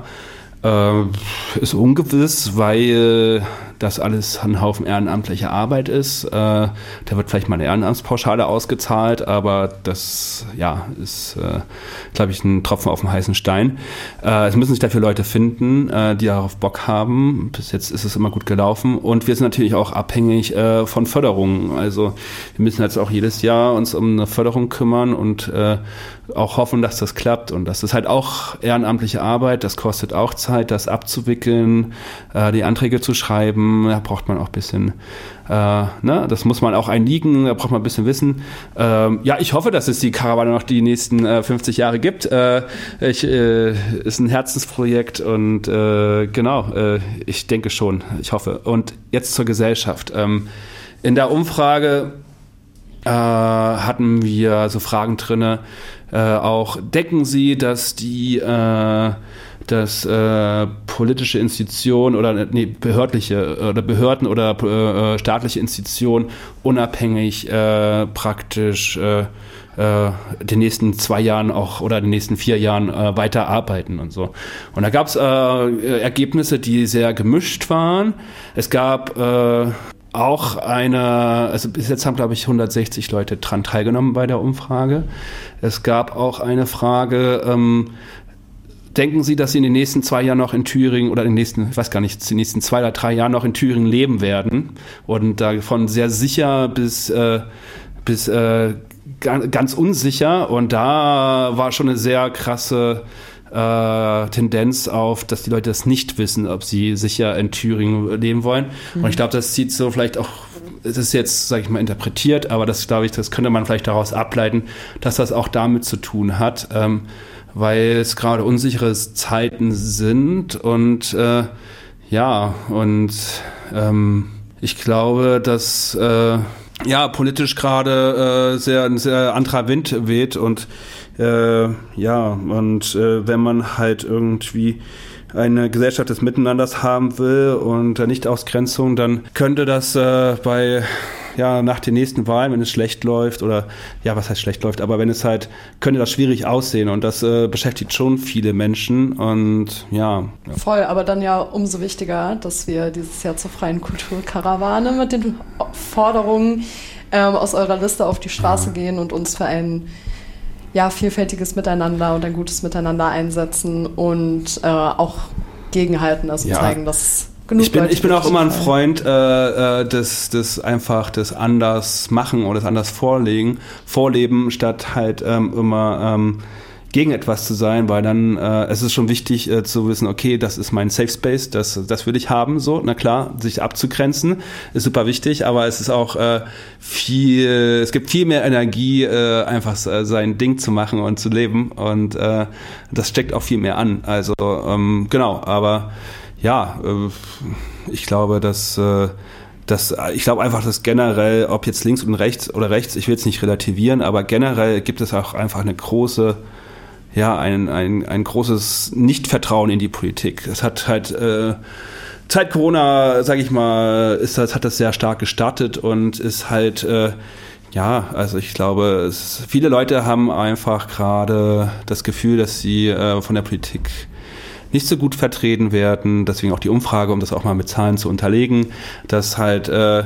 ist ungewiss, weil das alles ein Haufen ehrenamtlicher Arbeit ist. Äh, da wird vielleicht mal eine Ehrenamtspauschale ausgezahlt, aber das ja, ist, äh, glaube ich, ein Tropfen auf dem heißen Stein. Äh, es müssen sich dafür Leute finden, äh, die darauf Bock haben. Bis jetzt ist es immer gut gelaufen. Und wir sind natürlich auch abhängig äh, von Förderungen. Also wir müssen jetzt auch jedes Jahr uns um eine Förderung kümmern und äh, auch hoffen, dass das klappt. Und das ist halt auch ehrenamtliche Arbeit. Das kostet auch Zeit, das abzuwickeln, äh, die Anträge zu schreiben. Da braucht man auch ein bisschen, äh, ne, das muss man auch einliegen, da braucht man ein bisschen Wissen. Ähm, ja, ich hoffe, dass es die Karawane noch die nächsten äh, fünfzig Jahre gibt. Äh, ich, äh, ist ein Herzensprojekt und äh, genau, äh, ich denke schon, ich hoffe. Und jetzt zur Gesellschaft. Ähm, in der Umfrage äh, hatten wir so Fragen drinne, äh, auch denken Sie, dass die äh, dass äh, politische Institutionen oder nee, behördliche oder Behörden oder äh, staatliche Institutionen unabhängig äh, praktisch äh, äh, den nächsten zwei Jahren auch oder den nächsten vier Jahren äh, weiter arbeiten und so. Und da gab es äh, Ergebnisse, die sehr gemischt waren. Es gab äh, auch eine, also bis jetzt haben, glaube ich, hundertsechzig Leute dran teilgenommen bei der Umfrage. Es gab auch eine Frage, ähm, denken Sie, dass Sie in den nächsten zwei Jahren noch in Thüringen oder in den nächsten, ich weiß gar nicht, in den nächsten zwei oder drei Jahren noch in Thüringen leben werden? Und davon sehr sicher bis, äh, bis äh, ganz unsicher. Und da war schon eine sehr krasse äh, Tendenz auf, dass die Leute das nicht wissen, ob sie sicher in Thüringen leben wollen. Mhm. Und ich glaube, das zieht so vielleicht auch, es ist jetzt, sage ich mal, interpretiert, aber das, glaube ich, das könnte man vielleicht daraus ableiten, dass das auch damit zu tun hat. Ähm, weil es gerade unsichere Zeiten sind und äh, ja, und ähm, ich glaube, dass äh, ja politisch gerade äh, sehr ein sehr anderer Wind weht und äh, ja, und äh, wenn man halt irgendwie eine Gesellschaft des Miteinanders haben will und äh, Nicht-Ausgrenzung, dann könnte das äh, bei ja nach den nächsten Wahlen, wenn es schlecht läuft oder ja, was heißt schlecht läuft, aber wenn es halt, könnte das schwierig aussehen und das äh, beschäftigt schon viele Menschen und ja, ja. Voll, aber dann ja umso wichtiger, dass wir dieses Jahr zur freien Kulturkarawane mit den Forderungen ähm, aus eurer Liste auf die Straße ja. gehen und uns für ein ja, vielfältiges Miteinander und ein gutes Miteinander einsetzen und äh, auch gegenhalten, also ja. zeigen, dass genug ich bin, Leute ich bin auch immer ein Freund äh, des, des einfach des anders machen oder des anders vorlegen, vorleben, statt halt ähm, immer ähm, gegen etwas zu sein, weil dann äh, es ist schon wichtig äh, zu wissen, okay, das ist mein Safe Space, das, das will ich haben, so, na klar, sich abzugrenzen, ist super wichtig, aber es ist auch äh, viel, es gibt viel mehr Energie, äh, einfach äh, sein Ding zu machen und zu leben und äh, das steckt auch viel mehr an, also ähm, genau, aber ja, äh, ich glaube, dass äh, Das, ich glaube einfach, dass generell, ob jetzt links und rechts oder rechts, ich will es nicht relativieren, aber generell gibt es auch einfach eine große, ja, ein, ein, ein großes Nichtvertrauen in die Politik. Es hat halt, äh, Zeit Corona, sage ich mal, ist das, hat das sehr stark gestartet und ist halt, äh, ja, also ich glaube, es, viele Leute haben einfach gerade das Gefühl, dass sie äh, von der Politik nicht so gut vertreten werden, deswegen auch die Umfrage, um das auch mal mit Zahlen zu unterlegen, dass halt äh,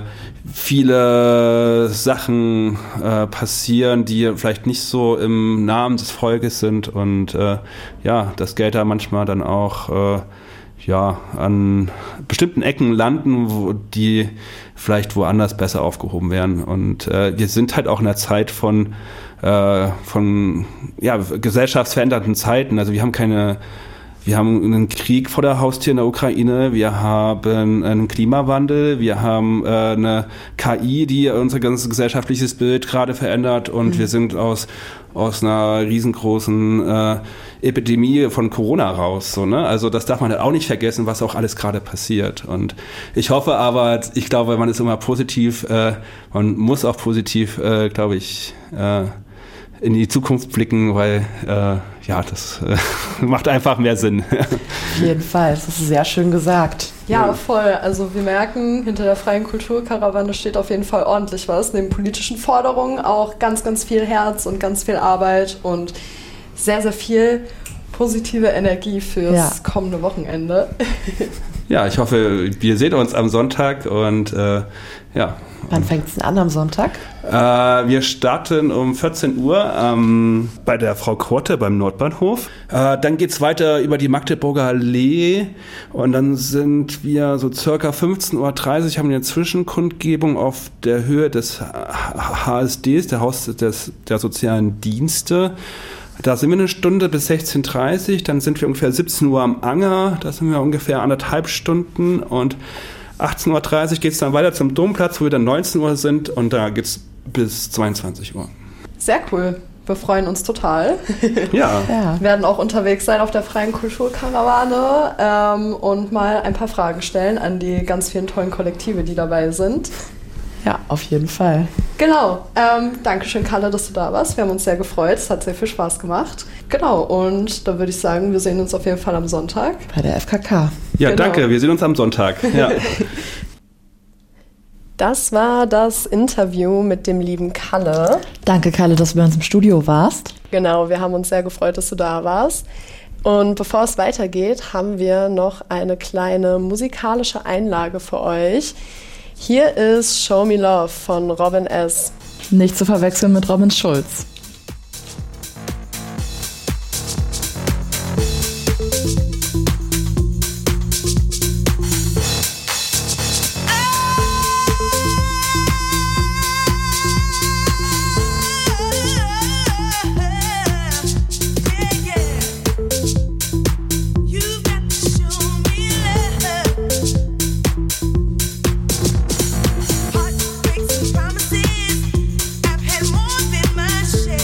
viele Sachen äh, passieren, die vielleicht nicht so im Namen des Volkes sind und äh, ja, das Geld da manchmal dann auch äh, ja, an bestimmten Ecken landen, wo die vielleicht woanders besser aufgehoben werden und äh, wir sind halt auch in einer Zeit von äh, von ja, gesellschaftsverändernden Zeiten, also wir haben keine Wir haben einen Krieg vor der Haustür in der Ukraine, wir haben einen Klimawandel, wir haben äh, eine K I, die unser ganzes gesellschaftliches Bild gerade verändert und mhm. wir sind aus, aus einer riesengroßen äh, Epidemie von Corona raus. So, ne? Also das darf man halt auch nicht vergessen, was auch alles gerade passiert. Und ich hoffe aber, ich glaube, man ist immer positiv, äh, man muss auch positiv, äh, glaube ich, äh, in die Zukunft blicken, weil äh, ja, das äh, macht einfach mehr Sinn. Auf jeden Fall, das ist sehr schön gesagt. Ja, voll. Also wir merken, hinter der freien Kulturkarawane steht auf jeden Fall ordentlich was. Neben politischen Forderungen auch ganz, ganz viel Herz und ganz viel Arbeit und sehr, sehr viel positive Energie fürs ja. kommende Wochenende. Ja, ich hoffe, wir sehen uns am Sonntag und äh, ja. Wann fängt es denn an am Sonntag? Äh, wir starten um vierzehn Uhr ähm, bei der Frau Korte beim Nordbahnhof. Äh, dann geht's weiter über die Magdeburger Allee und dann sind wir so circa fünfzehn Uhr dreißig, haben wir eine Zwischenkundgebung auf der Höhe des H S Ds, der Haus des, der sozialen Dienste. Da sind wir eine Stunde bis sechzehn Uhr dreißig, dann sind wir ungefähr siebzehn Uhr am Anger, da sind wir ungefähr anderthalb Stunden und achtzehn Uhr dreißig geht es dann weiter zum Domplatz, wo wir dann neunzehn Uhr sind und da geht es bis zweiundzwanzig Uhr. Sehr cool. Wir freuen uns total. Ja. ja. Wir werden auch unterwegs sein auf der freien Kulturkarawane ähm, und mal ein paar Fragen stellen an die ganz vielen tollen Kollektive, die dabei sind. Ja, auf jeden Fall. Genau. Ähm, Dankeschön, Kalle, dass du da warst. Wir haben uns sehr gefreut. Es hat sehr viel Spaß gemacht. Genau. Und dann würde ich sagen, wir sehen uns auf jeden Fall am Sonntag. Bei der F K K. Ja, genau. Danke. Wir sehen uns am Sonntag. Ja. Das war das Interview mit dem lieben Kalle. Danke, Kalle, dass du bei uns im Studio warst. Genau. Wir haben uns sehr gefreut, dass du da warst. Und bevor es weitergeht, haben wir noch eine kleine musikalische Einlage für euch. Hier ist Show Me Love von Robin S. Nicht zu verwechseln mit Robin Schulz. Promises, I've had more than my share.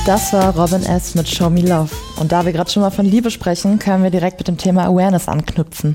Das war Robin S. mit Show Me Love. Und da wir gerade schon mal von Liebe sprechen, können wir direkt mit dem Thema Awareness anknüpfen.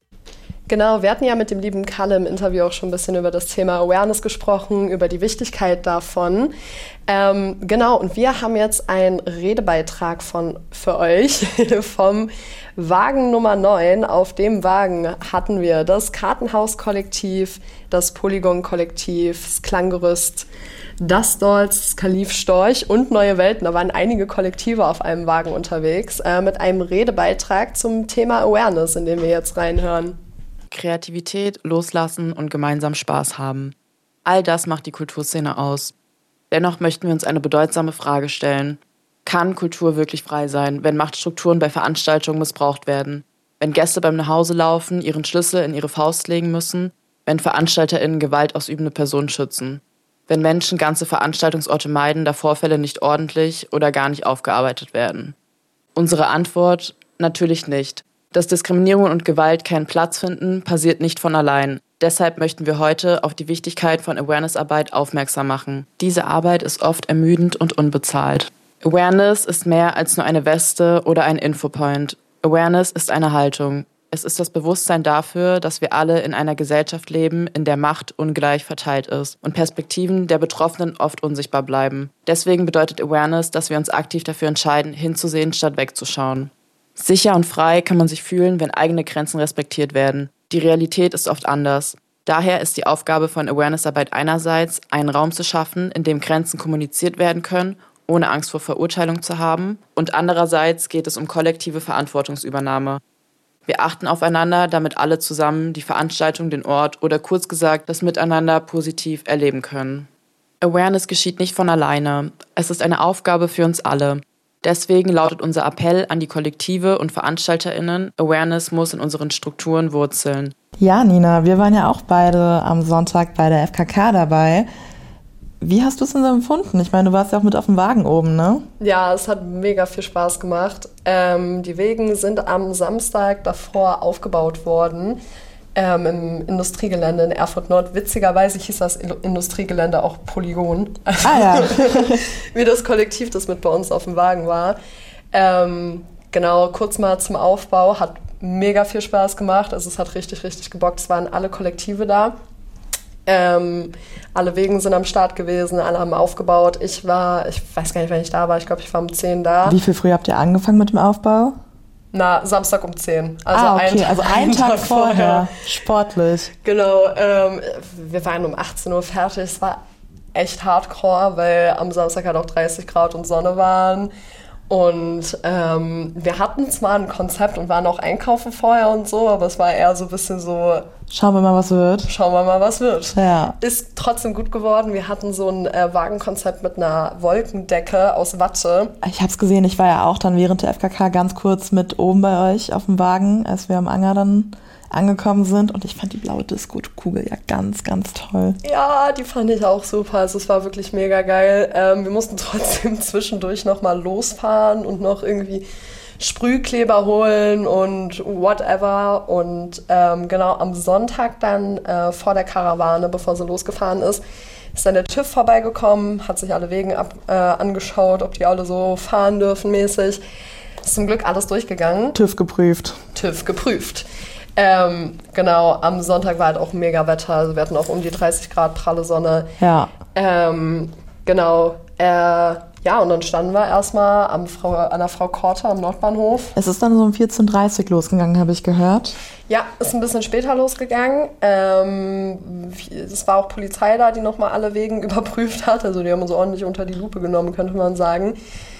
Genau, wir hatten ja mit dem lieben Kalle im Interview auch schon ein bisschen über das Thema Awareness gesprochen, über die Wichtigkeit davon. Ähm, genau, und wir haben jetzt einen Redebeitrag von, für euch vom Wagen Nummer neun. Auf dem Wagen hatten wir das Kartenhaus-Kollektiv, das Polygon-Kollektiv, das Klanggerüst, das Dolls, das Kalif Storch und Neue Welten. Da waren einige Kollektive auf einem Wagen unterwegs äh, mit einem Redebeitrag zum Thema Awareness, in den wir jetzt reinhören. Kreativität, Loslassen und gemeinsam Spaß haben. All das macht die Kulturszene aus. Dennoch möchten wir uns eine bedeutsame Frage stellen. Kann Kultur wirklich frei sein, wenn Machtstrukturen bei Veranstaltungen missbraucht werden? Wenn Gäste beim Nachhauselaufen ihren Schlüssel in ihre Faust legen müssen? Wenn VeranstalterInnen gewaltausübende Personen schützen? Wenn Menschen ganze Veranstaltungsorte meiden, da Vorfälle nicht ordentlich oder gar nicht aufgearbeitet werden? Unsere Antwort: natürlich nicht. Dass Diskriminierung und Gewalt keinen Platz finden, passiert nicht von allein. Deshalb möchten wir heute auf die Wichtigkeit von Awareness-Arbeit aufmerksam machen. Diese Arbeit ist oft ermüdend und unbezahlt. Awareness ist mehr als nur eine Weste oder ein Infopoint. Awareness ist eine Haltung. Es ist das Bewusstsein dafür, dass wir alle in einer Gesellschaft leben, in der Macht ungleich verteilt ist und Perspektiven der Betroffenen oft unsichtbar bleiben. Deswegen bedeutet Awareness, dass wir uns aktiv dafür entscheiden, hinzusehen statt wegzuschauen. Sicher und frei kann man sich fühlen, wenn eigene Grenzen respektiert werden. Die Realität ist oft anders. Daher ist die Aufgabe von Awareness-Arbeit einerseits, einen Raum zu schaffen, in dem Grenzen kommuniziert werden können, ohne Angst vor Verurteilung zu haben. Und andererseits geht es um kollektive Verantwortungsübernahme. Wir achten aufeinander, damit alle zusammen die Veranstaltung, den Ort oder kurz gesagt das Miteinander positiv erleben können. Awareness geschieht nicht von alleine. Es ist eine Aufgabe für uns alle. Deswegen lautet unser Appell an die Kollektive und VeranstalterInnen: Awareness muss in unseren Strukturen wurzeln. Ja, Nina, wir waren ja auch beide am Sonntag bei der F K K dabei. Wie hast du es denn so empfunden? Ich meine, du warst ja auch mit auf dem Wagen oben, ne? Ja, es hat mega viel Spaß gemacht. Ähm, die Wegen sind am Samstag davor aufgebaut worden. Ähm, im Industriegelände in Erfurt Nord. Witzigerweise hieß das Industriegelände auch Polygon. Ah ja. Wie das Kollektiv, das mit bei uns auf dem Wagen war. Ähm, genau, kurz mal zum Aufbau. Hat mega viel Spaß gemacht. Also es hat richtig, richtig gebockt. Es waren alle Kollektive da. Ähm, alle Wegen sind am Start gewesen, alle haben aufgebaut. Ich war, ich weiß gar nicht, wann ich da war. Ich glaube, ich war um zehn da. Wie viel früh habt ihr angefangen mit dem Aufbau? Na, Samstag um zehn. Also ah, okay, einen Tag, also einen Tag, Tag vorher. vorher. Sportlich. Genau, ähm, wir waren um achtzehn Uhr fertig. Es war echt hardcore, weil am Samstag halt auch dreißig Grad und Sonne waren. Und ähm, wir hatten zwar ein Konzept und waren auch einkaufen vorher und so, aber es war eher so ein bisschen so... Schauen wir mal, was wird. Schauen wir mal, was wird. Ja. Ist trotzdem gut geworden. Wir hatten so ein äh, Wagenkonzept mit einer Wolkendecke aus Watte. Ich hab's gesehen, ich war ja auch dann während der F K K ganz kurz mit oben bei euch auf dem Wagen, als wir am Anger dann angekommen sind. Und ich fand die blaue Disco-Kugel ja ganz, ganz toll. Ja, die fand ich auch super. Also es war wirklich mega geil. Ähm, wir mussten trotzdem zwischendurch nochmal losfahren und noch irgendwie Sprühkleber holen und whatever. Und ähm, genau am Sonntag dann äh, vor der Karawane, bevor sie losgefahren ist, ist dann der TÜV vorbeigekommen, hat sich alle Wegen ab, äh, angeschaut, ob die alle so fahren dürfen mäßig. Ist zum Glück alles durchgegangen. TÜV geprüft. TÜV geprüft. Ähm, genau, am Sonntag war halt auch mega Wetter, also wir hatten auch um die dreißig Grad pralle Sonne. Ja. Ähm, genau, äh, ja, und dann standen wir erstmal am Frau, an der Frau Korte am Nordbahnhof. Es ist dann so um vierzehn Uhr dreißig losgegangen, habe ich gehört. Ja, ist ein bisschen später losgegangen. Ähm, es war auch Polizei da, die nochmal alle Wegen überprüft hat, also die haben uns ordentlich unter die Lupe genommen, könnte man sagen.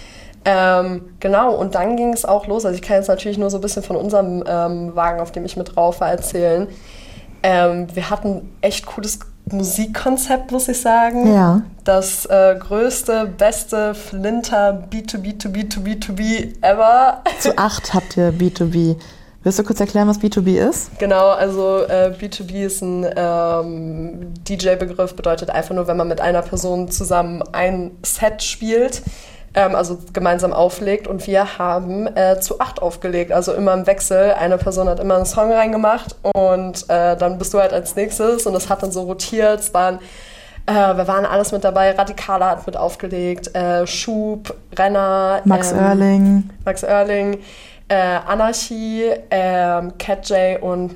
Ähm, genau, und dann ging es auch los. Also ich kann jetzt natürlich nur so ein bisschen von unserem ähm, Wagen, auf dem ich mit drauf war, erzählen. Ähm, wir hatten echt cooles Musikkonzept, muss ich sagen. Ja. Das äh, größte, beste Flinter B zwei B zwei B zwei B zwei B ever. Zu acht habt ihr B zwei B. Willst du kurz erklären, was B zwei B ist? Genau, also äh, B zwei B ist ein ähm, D J-Begriff, bedeutet einfach nur, wenn man mit einer Person zusammen ein Set spielt, ähm, also gemeinsam auflegt. Und wir haben äh, zu acht aufgelegt, also immer im Wechsel. Eine Person hat immer einen Song reingemacht und äh, dann bist du halt als nächstes und das hat dann so rotiert. Es waren Äh, wir waren alles mit dabei. Radikala hat mit aufgelegt. Äh, Schub, Renner. Max ähm, Oerling. Max Oerling. Äh, Anarchie, äh, Cat J und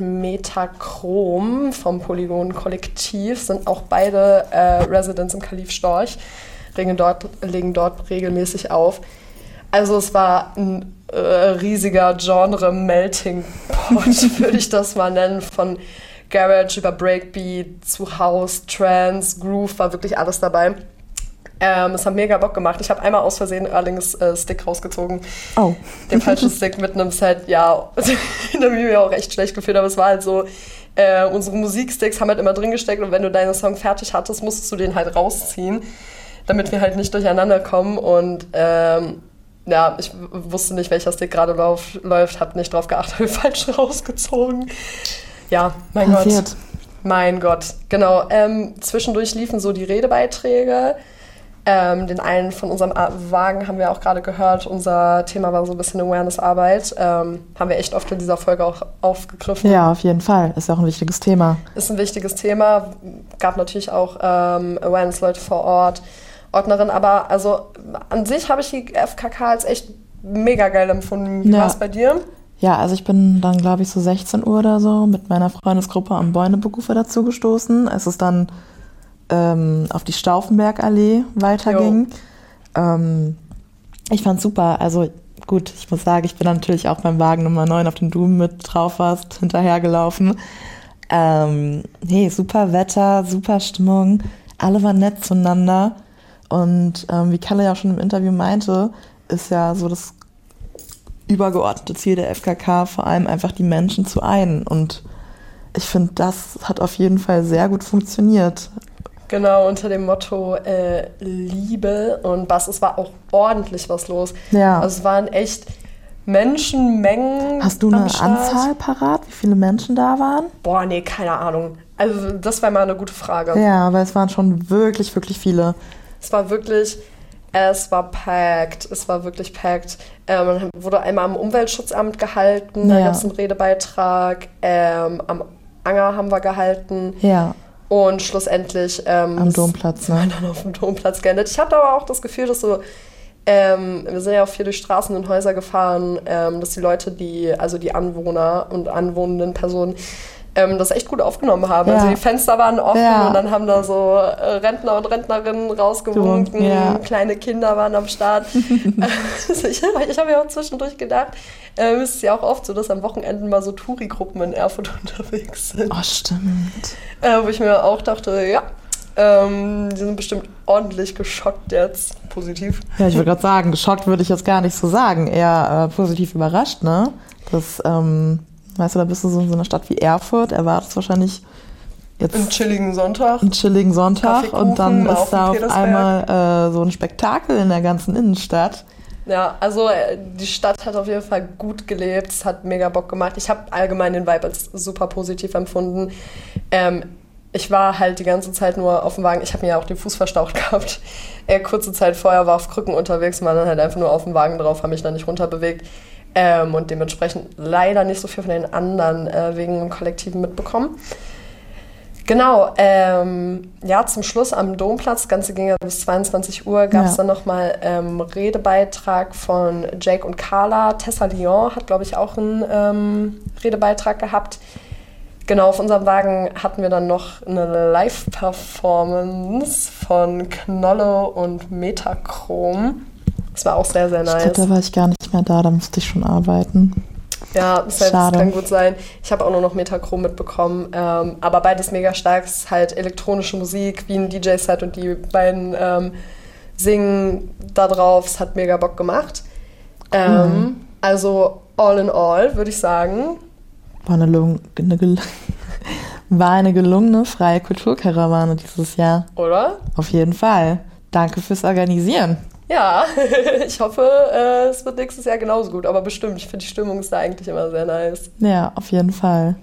Metachrom vom Polygon Kollektiv sind auch beide äh, Residents im Kalif Storch, legen dort, legen dort regelmäßig auf. Also es war ein äh, riesiger Genre-Melting-Pot, würde ich das mal nennen, von Garage über Breakbeat zu House, Trance, Groove, war wirklich alles dabei. Ähm, es hat mega Bock gemacht. Ich habe einmal aus Versehen Erlings äh, Stick rausgezogen. Oh. Den falschen Stick mit einem Set, ja, da habe ich mir auch echt schlecht gefühlt, aber es war halt so, äh, unsere Musiksticks haben halt immer drin gesteckt und wenn du deinen Song fertig hattest, musstest du den halt rausziehen, damit wir halt nicht durcheinander kommen und ähm, ja, ich w- wusste nicht, welcher Stick gerade lauf, läuft, habe nicht drauf geachtet, habe falsch rausgezogen. Ja, mein Passiert. Gott. Mein Gott, genau. Ähm, zwischendurch liefen so die Redebeiträge. Ähm, den einen von unserem Wagen haben wir auch gerade gehört. Unser Thema war so ein bisschen Awareness-Arbeit. Ähm, haben wir echt oft in dieser Folge auch aufgegriffen. Ja, auf jeden Fall. Ist auch ein wichtiges Thema. Ist ein wichtiges Thema. Gab natürlich auch ähm, Awareness-Leute vor Ort, Ordnerin. Aber also an sich habe ich die F K K als echt mega geil empfunden. Wie Ja. war es bei dir? Ja, also ich bin dann, glaube ich, so sechzehn Uhr oder so mit meiner Freundesgruppe am Bäuneberufe dazu gestoßen. Es ist dann ähm, auf die Stauffenbergallee weiterging. Ähm, ich fand's super. Also gut, ich muss sagen, ich bin dann natürlich auch beim Wagen Nummer neun auf den Doom mit drauf warst, hinterhergelaufen. Ähm, hey, super Wetter, super Stimmung. Alle waren nett zueinander. Und ähm, wie Kalle ja auch schon im Interview meinte, ist ja so das übergeordnete Ziel der F K K, vor allem einfach die Menschen zu einen. Und ich finde, das hat auf jeden Fall sehr gut funktioniert. Genau, unter dem Motto äh, Liebe und Bass. Es war auch ordentlich was los. Ja. Also es waren echt Menschenmengen. Hast du am eine Start. Anzahl parat, wie viele Menschen da waren? Boah, nee, keine Ahnung. Also das war mal eine gute Frage. Ja, weil es waren schon wirklich, wirklich viele. Es war wirklich, es war packed. Es war wirklich packed. Ähm, man wurde einmal am Umweltschutzamt gehalten, da Ja. gab es einen Redebeitrag. Ähm, am Anger haben wir gehalten. Ja, Und schlussendlich ähm, am Domplatz, sind wir ne? dann auf dem Domplatz geendet. Ich hatte aber auch das Gefühl, dass so, ähm, wir sind ja auch viel durch Straßen und Häuser gefahren, ähm, dass die Leute, die, also die Anwohner und anwohnenden Personen, ähm, das echt gut aufgenommen haben. Ja. Also die Fenster waren offen Ja. und dann haben da so äh, Rentner und Rentnerinnen rausgewunken, Ja. kleine Kinder waren am Start. also ich ich habe ja auch zwischendurch gedacht, äh, es ist ja auch oft so, dass am Wochenenden mal so Touri-Gruppen in Erfurt unterwegs sind. Oh, stimmt. Äh, wo ich mir auch dachte, ja, ähm, die sind bestimmt ordentlich geschockt jetzt. Positiv. Ja, ich würde gerade sagen, geschockt würde ich jetzt gar nicht so sagen. Eher äh, positiv überrascht, ne? Das, ähm, weißt du, da bist du so in so einer Stadt wie Erfurt, erwartest wahrscheinlich jetzt Einen chilligen Sonntag. einen chilligen Sonntag Kaffeekuchen und dann auf ist da dem auf Petersberg. einmal äh, so ein Spektakel in der ganzen Innenstadt. Ja, also äh, die Stadt hat auf jeden Fall gut gelebt. Es hat mega Bock gemacht. Ich habe allgemein den Vibe als super positiv empfunden. Ähm, ich war halt die ganze Zeit nur auf dem Wagen. Ich habe mir ja auch den Fuß verstaucht gehabt. Äh, kurze Zeit vorher war auf Krücken unterwegs und war dann halt einfach nur auf dem Wagen drauf, habe mich dann nicht runterbewegt. Ähm, und dementsprechend leider nicht so viel von den anderen äh, wegen dem Kollektiven mitbekommen. Genau, ähm, ja, zum Schluss am Domplatz, das Ganze ging ja bis zweiundzwanzig Uhr, gab es Ja. dann nochmal ähm, Redebeitrag von Jake und Carla. Tessa Lyon hat, glaube ich, auch einen ähm, Redebeitrag gehabt. Genau, auf unserem Wagen hatten wir dann noch eine Live-Performance von Knolle und Metachrom. Das war auch sehr, sehr Ich glaube, nice. da war ich gar nicht mehr da, da musste ich schon arbeiten. Ja, das, heißt, das Schade. kann gut sein. Ich habe auch nur noch Metachrom mitbekommen. Ähm, aber beides mega stark. Es ist halt elektronische Musik, wie ein D J-Set und die beiden ähm, singen da drauf. Es hat mega Bock gemacht. Ähm, Mhm. Also all in all, würde ich sagen. War eine, lung eine, gel war eine gelungene freie Kulturkarawane dieses Jahr. Oder? Auf jeden Fall. Danke fürs Organisieren. Ja, ich hoffe, äh, es wird nächstes Jahr genauso gut. Aber bestimmt, ich finde die Stimmung ist da eigentlich immer sehr nice. Ja, auf jeden Fall.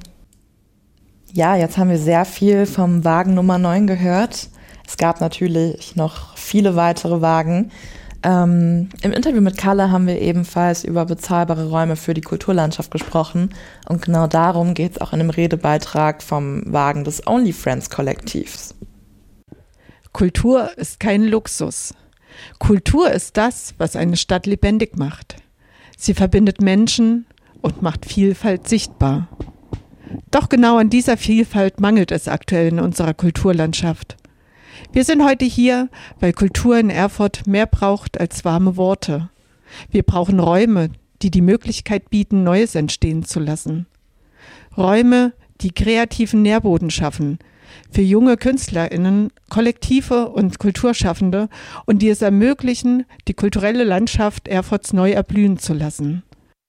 Ja, jetzt haben wir sehr viel vom Wagen Nummer neun gehört. Es gab natürlich noch viele weitere Wagen. Ähm, Im Interview mit Kalle haben wir ebenfalls über bezahlbare Räume für die Kulturlandschaft gesprochen. Und genau darum geht es auch in dem Redebeitrag vom Wagen des Only Friends Kollektivs. Kultur ist kein Luxus. Kultur ist das, was eine Stadt lebendig macht. Sie verbindet Menschen und macht Vielfalt sichtbar. Doch genau an dieser Vielfalt mangelt es aktuell in unserer Kulturlandschaft. Wir sind heute hier, weil Kultur in Erfurt mehr braucht als warme Worte. Wir brauchen Räume, die die Möglichkeit bieten, Neues entstehen zu lassen. Räume, die kreativen Nährboden schaffen, für junge KünstlerInnen, Kollektive und Kulturschaffende und die es ermöglichen, die kulturelle Landschaft Erfurts neu erblühen zu lassen.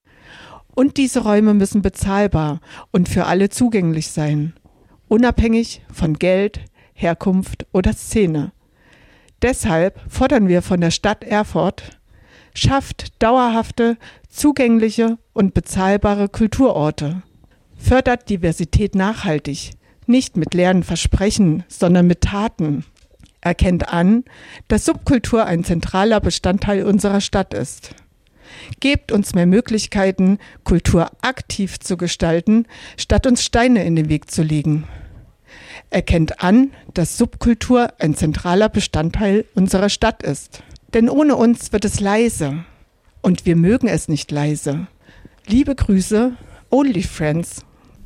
Und diese Räume müssen bezahlbar und für alle zugänglich sein, unabhängig von Geld, Herkunft oder Szene. Deshalb fordern wir von der Stadt Erfurt: Schafft dauerhafte, zugängliche und bezahlbare Kulturorte. Fördert Diversität nachhaltig, nicht mit leeren Versprechen, sondern mit Taten. Erkennt an, dass Subkultur ein zentraler Bestandteil unserer Stadt ist. Gebt uns mehr Möglichkeiten, Kultur aktiv zu gestalten, statt uns Steine in den Weg zu legen. Erkennt an, dass Subkultur ein zentraler Bestandteil unserer Stadt ist. Denn ohne uns wird es leise. Und wir mögen es nicht leise. Liebe Grüße, Only Friends.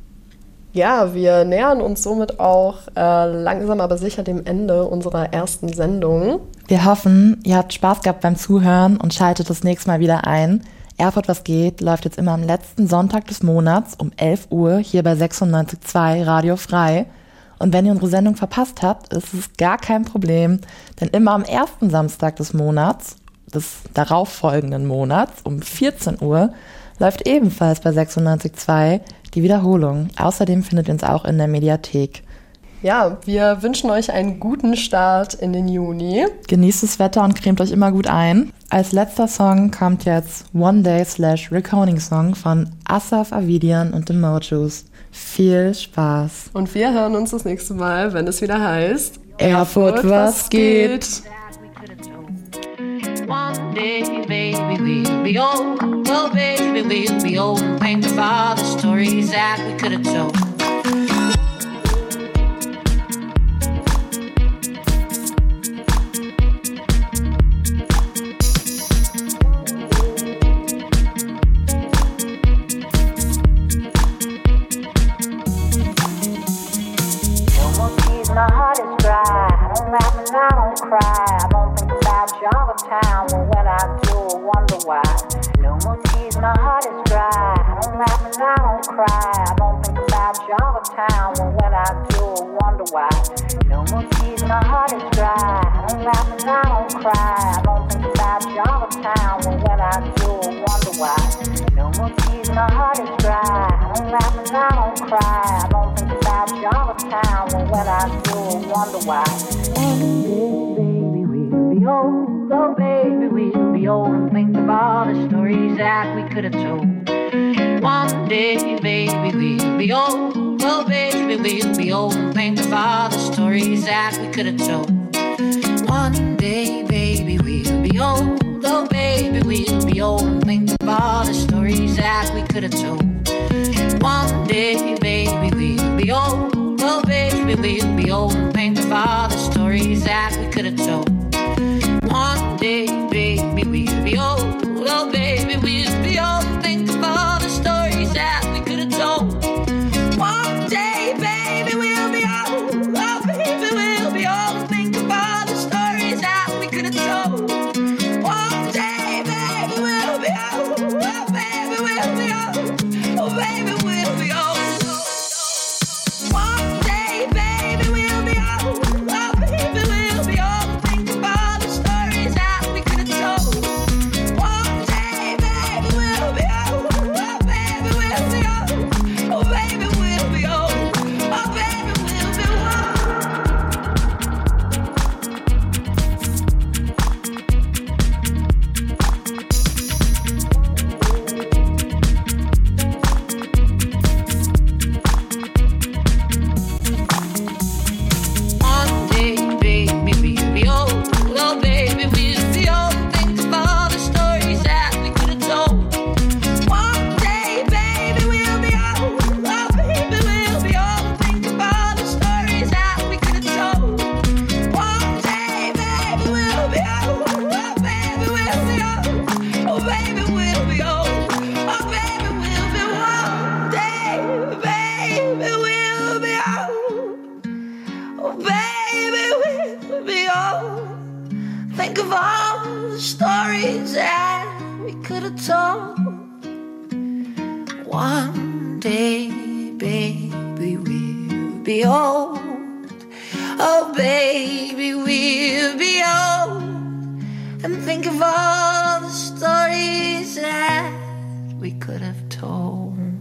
Ja, wir nähern uns somit auch äh, langsam aber sicher dem Ende unserer ersten Sendung. Wir hoffen, ihr habt Spaß gehabt beim Zuhören und schaltet das nächste Mal wieder ein. Erfurt was geht läuft jetzt immer am letzten Sonntag des Monats um elf Uhr hier bei sechsundneunzig Komma zwei Radio Frei. Und wenn ihr unsere Sendung verpasst habt, ist es gar kein Problem, denn immer am ersten Samstag des Monats, des darauffolgenden Monats um vierzehn Uhr, läuft ebenfalls bei sechsundneunzig Komma zwei die Wiederholung. Außerdem findet ihr uns auch in der Mediathek. Ja, wir wünschen euch einen guten Start in den Juni. Genießt das Wetter und cremt euch immer gut ein. Als letzter Song kommt jetzt One Day slash Recording Song von Asaf Avidian und The Mojos. Viel Spaß. Und wir hören uns das nächste Mal, wenn es wieder heißt Erfurt, Erfurt was geht. One day, baby, we'll be old. Oh, baby, we'll be old. Think of all the stories that we could have told. My heart is dry. I don't laugh and I don't cry. I don't think about you all the time. Well, when I do, I wonder why. No more tears. My heart is dry. I don't laugh and I don't cry. I don't think about you all the time. Well, when I do, I wonder why. No more tears. My heart is dry. I don't laugh and I don't cry. I don't think about you all the time. Well, when I do, I wonder why. No more tears. My heart is dry. I don't laugh and I don't cry. I don't think about you all the time. Well, when I do, I wonder why. One day, baby, we'll be old. Oh, baby, we'll be old. And think of all the stories that we could have told. One day, baby, we'll be old. Oh, baby, we'll be old. And think of all the stories that we could have told. One day, baby, we'll be old. Oh, baby, we'll be old. And think of all the stories that we could have told. One day, baby, we'll be old. Oh, baby, we'll be old. And think of all the stories that we could have told. One day, baby, we'll be old. Oh, baby, we'll be old. And think of all the stories that we could have told. One day, baby, we'll be old. Oh, baby, we'll be old. And think of all the stories that we could have told. One day, baby, we'll be old. Oh, baby, we'll be old. Oh, baby, we'll be old. One day, baby, we'll be old. Oh, baby, we'll be old. Think of all the stories that we could have told. One day, baby, we'll be One day, baby, we'll be old. Oh, baby, we'll be old. And think of all the stories that we could have told.